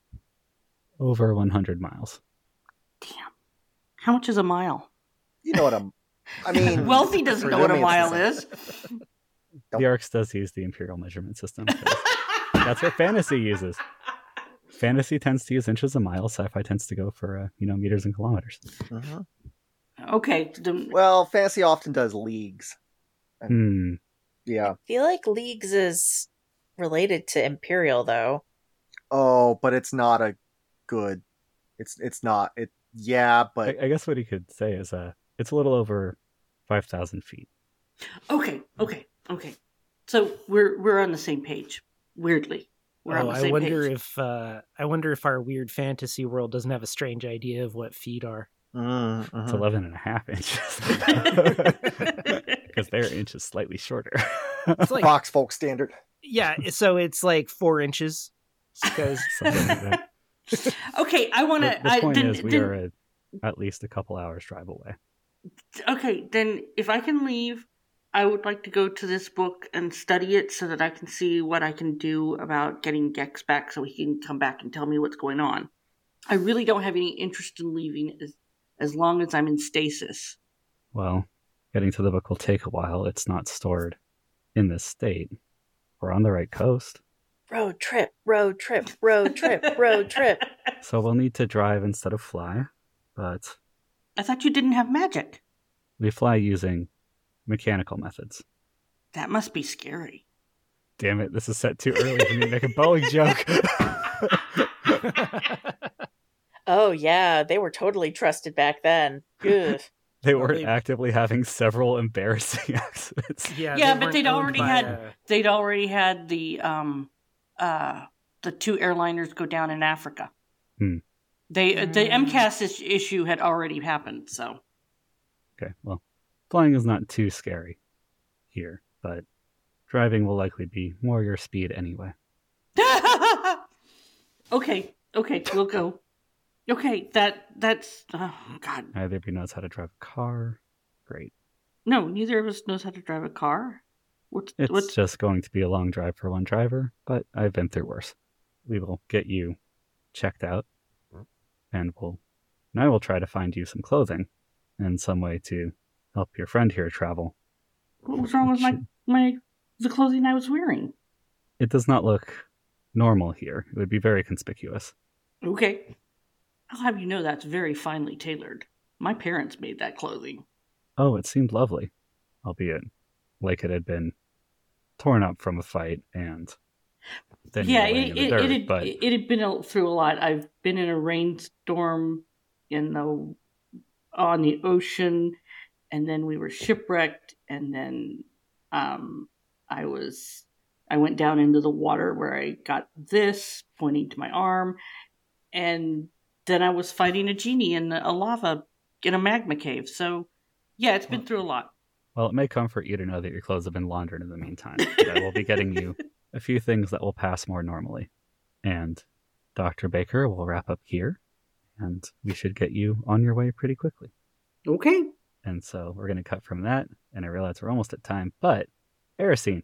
A: over one hundred miles.
D: Damn. How much is a mile?
E: You know what I'm. I mean,
D: Wealthy doesn't know
E: for
D: what a
E: me, it's the
D: mile
E: same.
D: is.
E: Nope.
A: The Arcs does use the Imperial measurement system. 'cause That's what fantasy uses. Fantasy tends to use inches a mile. Sci-fi tends to go for, uh, you know, meters and kilometers.
E: Mhm.
D: Okay. The,
E: Well, fantasy often does leagues.
A: Hmm.
E: Yeah.
C: I feel like Leagues is related to Imperial, though.
E: Oh, but it's not a good. It's it's not it. Yeah, but
A: I, I guess what he could say is, uh, it's a little over five thousand feet.
D: okay. Okay. Okay. So we're we're on the same page. Weirdly, we're on
F: Oh,
D: the
F: I
D: same
F: wonder
D: page.
F: if uh, I wonder if our weird fantasy world doesn't have a strange idea of what feet are.
E: Mm,
A: It's
E: mhm.
A: eleven and a half inches. Because their inch is slightly shorter.
F: It's like
E: Fox folk standard.
F: yeah, so it's like four inches because
A: Something like that.
D: Okay, I want
A: The,
D: to.
A: the
D: I
A: point
D: then,
A: is, we
D: then,
A: are a, at least a couple hours drive away.
D: okay. Then, if I can leave, I would like to go to this book and study it so that I can see what I can do about getting Gex back, so he can come back and tell me what's going on. I really don't have any interest in leaving as as long as I'm in stasis.
A: Well, getting to the book will take a while. It's not stored in this state. We're on the right coast,
C: Road trip, road trip, road trip, road trip.
A: so we'll need to drive instead of fly. But
D: I thought you didn't have magic.
A: we fly using mechanical methods.
D: That must be scary.
A: Damn it, this is set too early for me to make a Boeing joke.
C: Oh, yeah, they were totally trusted back then. Ugh.
A: They
F: Well,
A: weren't
F: they-
A: actively having several embarrassing accidents.
F: yeah,
D: Yeah,
F: they
D: but
F: weren't
D: they'd
F: owned
D: already
F: by,
D: had-
F: uh,
D: They'd already had the um uh the two airliners go down in Africa.
A: Hmm.
D: They the
C: Mm.
D: MCAS is- issue had already happened. So
A: Okay, well, flying is not too scary here, but driving will likely be more your speed anyway.
D: okay, okay, we'll go. Okay, that that's oh God.
A: Neither of you knows how to drive a car. Great.
D: No, neither of us knows how to drive a car. What's
A: It's
D: what's
A: just going to be a long drive for one driver, but I've been through worse. We will get you checked out, and we'll and I will try to find you some clothing and some way to help your friend here travel.
D: what was wrong with my my the clothing I was wearing?
A: It does not look normal here. It would be very conspicuous.
D: Okay. I'll have you know that's very finely tailored. My parents made that clothing.
A: Oh, it seemed lovely, albeit like it had been torn up from a fight and then
D: yeah,
A: you were laying
D: it,
A: in the
D: it,
A: dirt,
D: it, had,
A: but
D: it had been a- through a lot. I've been in a rainstorm in the on the ocean, and then we were shipwrecked, and then um, I was I went down into the water where I got this pointing to my arm, and then I was fighting a genie in a lava in a magma cave. So yeah, it's been through a lot.
A: well, it may comfort you to know that your clothes have been laundered in the meantime. But I will be getting you a few things that will pass more normally. And Doctor Baker will wrap up here, and we should get you on your way pretty quickly.
D: Okay.
A: And so we're going to cut from that, and I realize we're almost at time, but Erisine,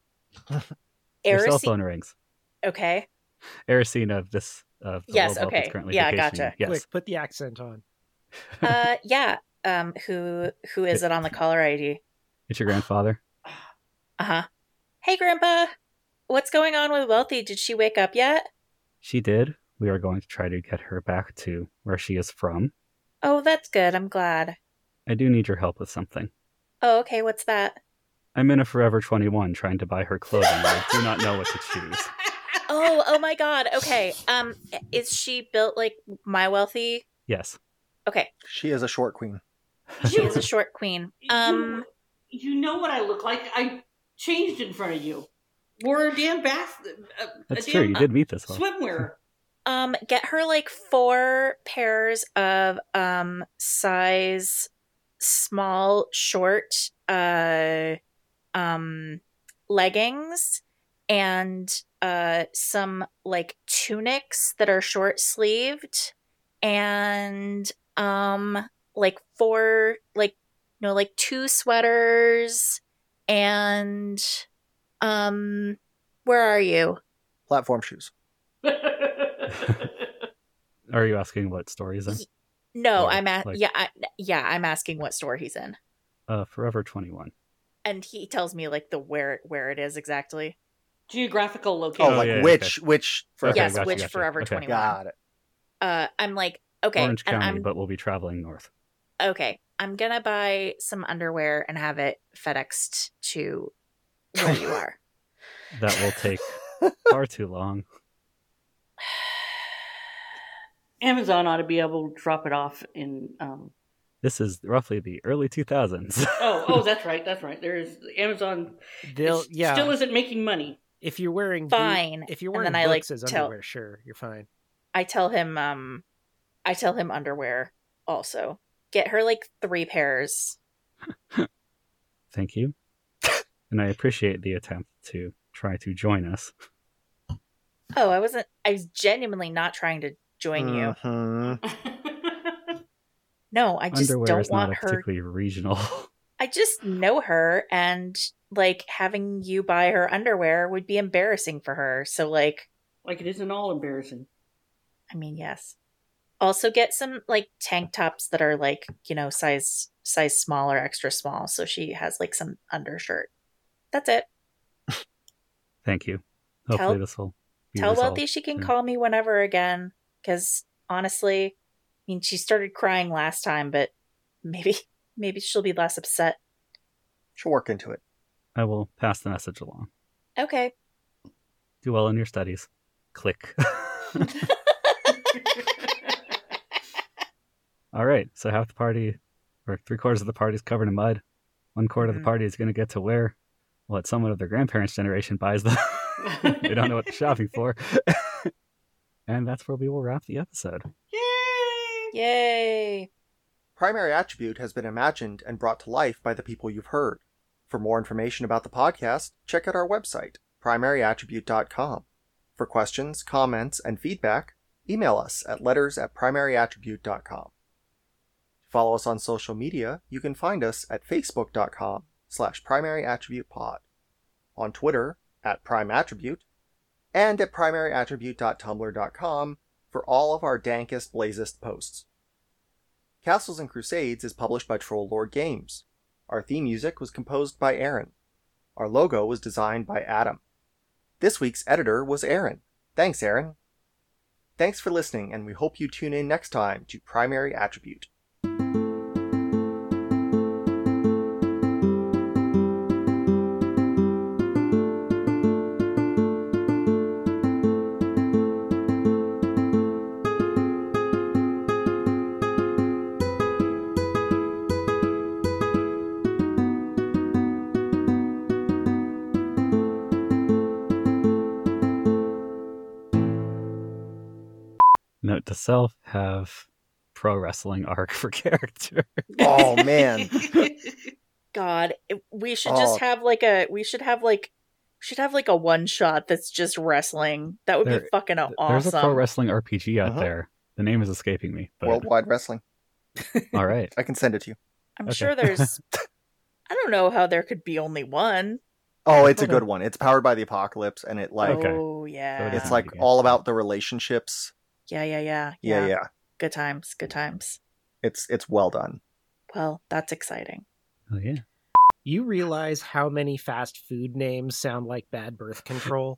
A: your cell
C: Erisine.
A: phone rings.
C: Okay.
A: Erisine of this, of the
C: Yes,
A: World Wealth
C: okay.
A: is currently
C: Yeah,
A: vacationing.
C: gotcha.
A: Yes.
F: Quick, put the accent on.
C: Uh, yeah. Um, who who is it on the caller I D?
A: It's your grandfather.
C: Uh huh. Hey, Grandpa. What's going on with Wealthy? Did she wake up yet?
A: She did. We are going to try to get her back to where she is from.
C: Oh, that's good. I'm glad.
A: I do need your help with something.
C: Oh, okay. What's that?
A: I'm in a Forever twenty-one trying to buy her clothing, and I do not know what to choose.
C: Oh, oh my God. Okay. Um, is she built like my Wealthy?
A: Yes.
C: Okay.
E: She is a short queen.
C: She is a short queen. Um,
D: you, you know what I look like. I changed in front of you. Wore a damn bath. A,
A: That's
D: a
A: true.
D: damn
A: You did meet this one.
D: swimwear.
C: um, get her like four pairs of um size small short uh um leggings and uh some like tunics that are short sleeved and um like four like you know like two sweaters and um where are you?
E: Platform shoes.
A: Are you asking what store he's in?
C: No,
A: Or,
C: I'm at
A: like-
C: yeah, I, yeah, I'm asking what store he's in.
A: Uh, Forever twenty-one.
C: And he tells me like the where where it is exactly.
D: Geographical
E: Oh,
D: location.
A: Oh,
E: like
A: yeah, yeah,
E: which which for
A: Okay,
C: yes,
A: gotcha,
C: which
A: gotcha.
C: Forever
A: Okay.
C: twenty-one.
E: Got it.
C: Uh I'm like, okay,
A: Orange
C: and
A: County,
C: I'm
A: but we'll be traveling north.
C: okay. I'm gonna buy some underwear and have it FedExed to where you are.
A: That will take far too long.
D: Amazon ought to be able to drop it off in. Um...
A: This is roughly the early two thousands.
D: Oh, oh, that's right, that's right. There is Amazon.
F: They'll
D: is-
F: yeah.
D: Still isn't making money.
F: If you're wearing boot-
C: Fine.
F: if you're
C: And
F: wearing
C: then I, like,
F: books as
C: tell-
F: underwear, sure, you're fine.
C: I tell him um I tell him underwear also. Get her like three pairs.
A: Thank you. And I appreciate the attempt to try to join us.
C: Oh, I wasn't I was genuinely not trying to join you.
E: Mhm.
C: No, I just
A: Underwear
C: don't
A: is not
C: want
A: a
C: her
A: particularly regional.
C: I just know her and like having you buy her underwear would be embarrassing for her. So like
D: Like it isn't all embarrassing.
C: I mean, yes. Also get some like tank tops that are like, you know, size size small or extra small so she has like some undershirt. That's it.
A: Thank you. Hopefully
C: Tell-
A: this will be
C: Tell
A: resolved
C: Wealthy she can
A: soon.
C: call me whenever again cuz honestly, I mean, she started crying last time, but maybe maybe she'll be less upset.
E: She'll work into it.
A: I will pass the message along.
C: Okay.
A: Do well in your studies. Click. All right, so half the party, or three quarters of the party is covered in mud. One quarter of
F: Mhm.
A: the party is going to get to wear what someone of their grandparents' generation buys them. They don't know what they're shopping for. And that's where we will wrap the episode.
D: Yay!
C: Yay.
E: Primary Attribute has been imagined and brought to life by the people you've heard. For more information about the podcast, check out our website, primary attribute dot com. For questions, comments, and feedback, email us at letters at primaryattribute.com. To follow us on social media, you can find us at facebook.com slash primaryattributepod, on Twitter at primeattribute, and at primaryattribute dot tumblr dot com for all of our dankest, blazest posts. Castles and Crusades is published by Troll Lord Games. Our theme music was composed by Aaron. Our logo was designed by Adam. This week's editor was Aaron. Thanks, Aaron. Thanks for listening, and we hope you tune in next time to Primary Attribute.
A: Note to self, have pro wrestling arc for character.
E: Oh, man.
C: God, it- we should
E: Oh.
C: just have like a we should have like we should have like a one shot that's just wrestling. That would
A: There-
C: be fucking
A: There's
C: awesome.
A: a pro wrestling R P G out
E: Uh-huh.
A: there. The name is escaping me. But
E: Worldwide Wrestling.
A: all right.
E: I can send it to you.
C: I'm
A: Okay.
C: sure there's I don't know how there could be only one.
E: Oh, it's a
A: Hold on.
E: good one. It's powered by the apocalypse, and it like
A: Okay.
C: Oh yeah.
E: it's
A: Yeah.
E: like all about the relationships.
C: yeah, yeah, yeah,
E: Yeah, yeah.
C: Good times, good times.
E: It's it's well done.
C: Well, that's exciting.
A: Oh yeah.
F: You realize how many fast food names sound like bad birth control?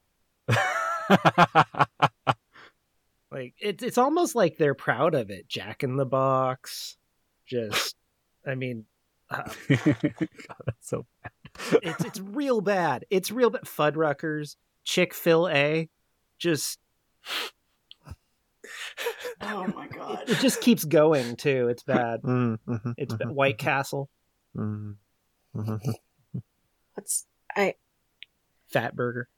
F: Like it's it's almost like they're proud of it. Jack in the Box, just I mean, uh,
A: God, that's so bad.
F: it's it's real bad. It's real bad. Fuddruckers, Chick-fil-A, just
D: Oh my god.
F: it just keeps going too. It's bad.
E: Mm, mhm,
F: It's
E: mhm,
F: bad. White Castle,
E: mhm, mhm.
C: What's I
F: Fat Burger.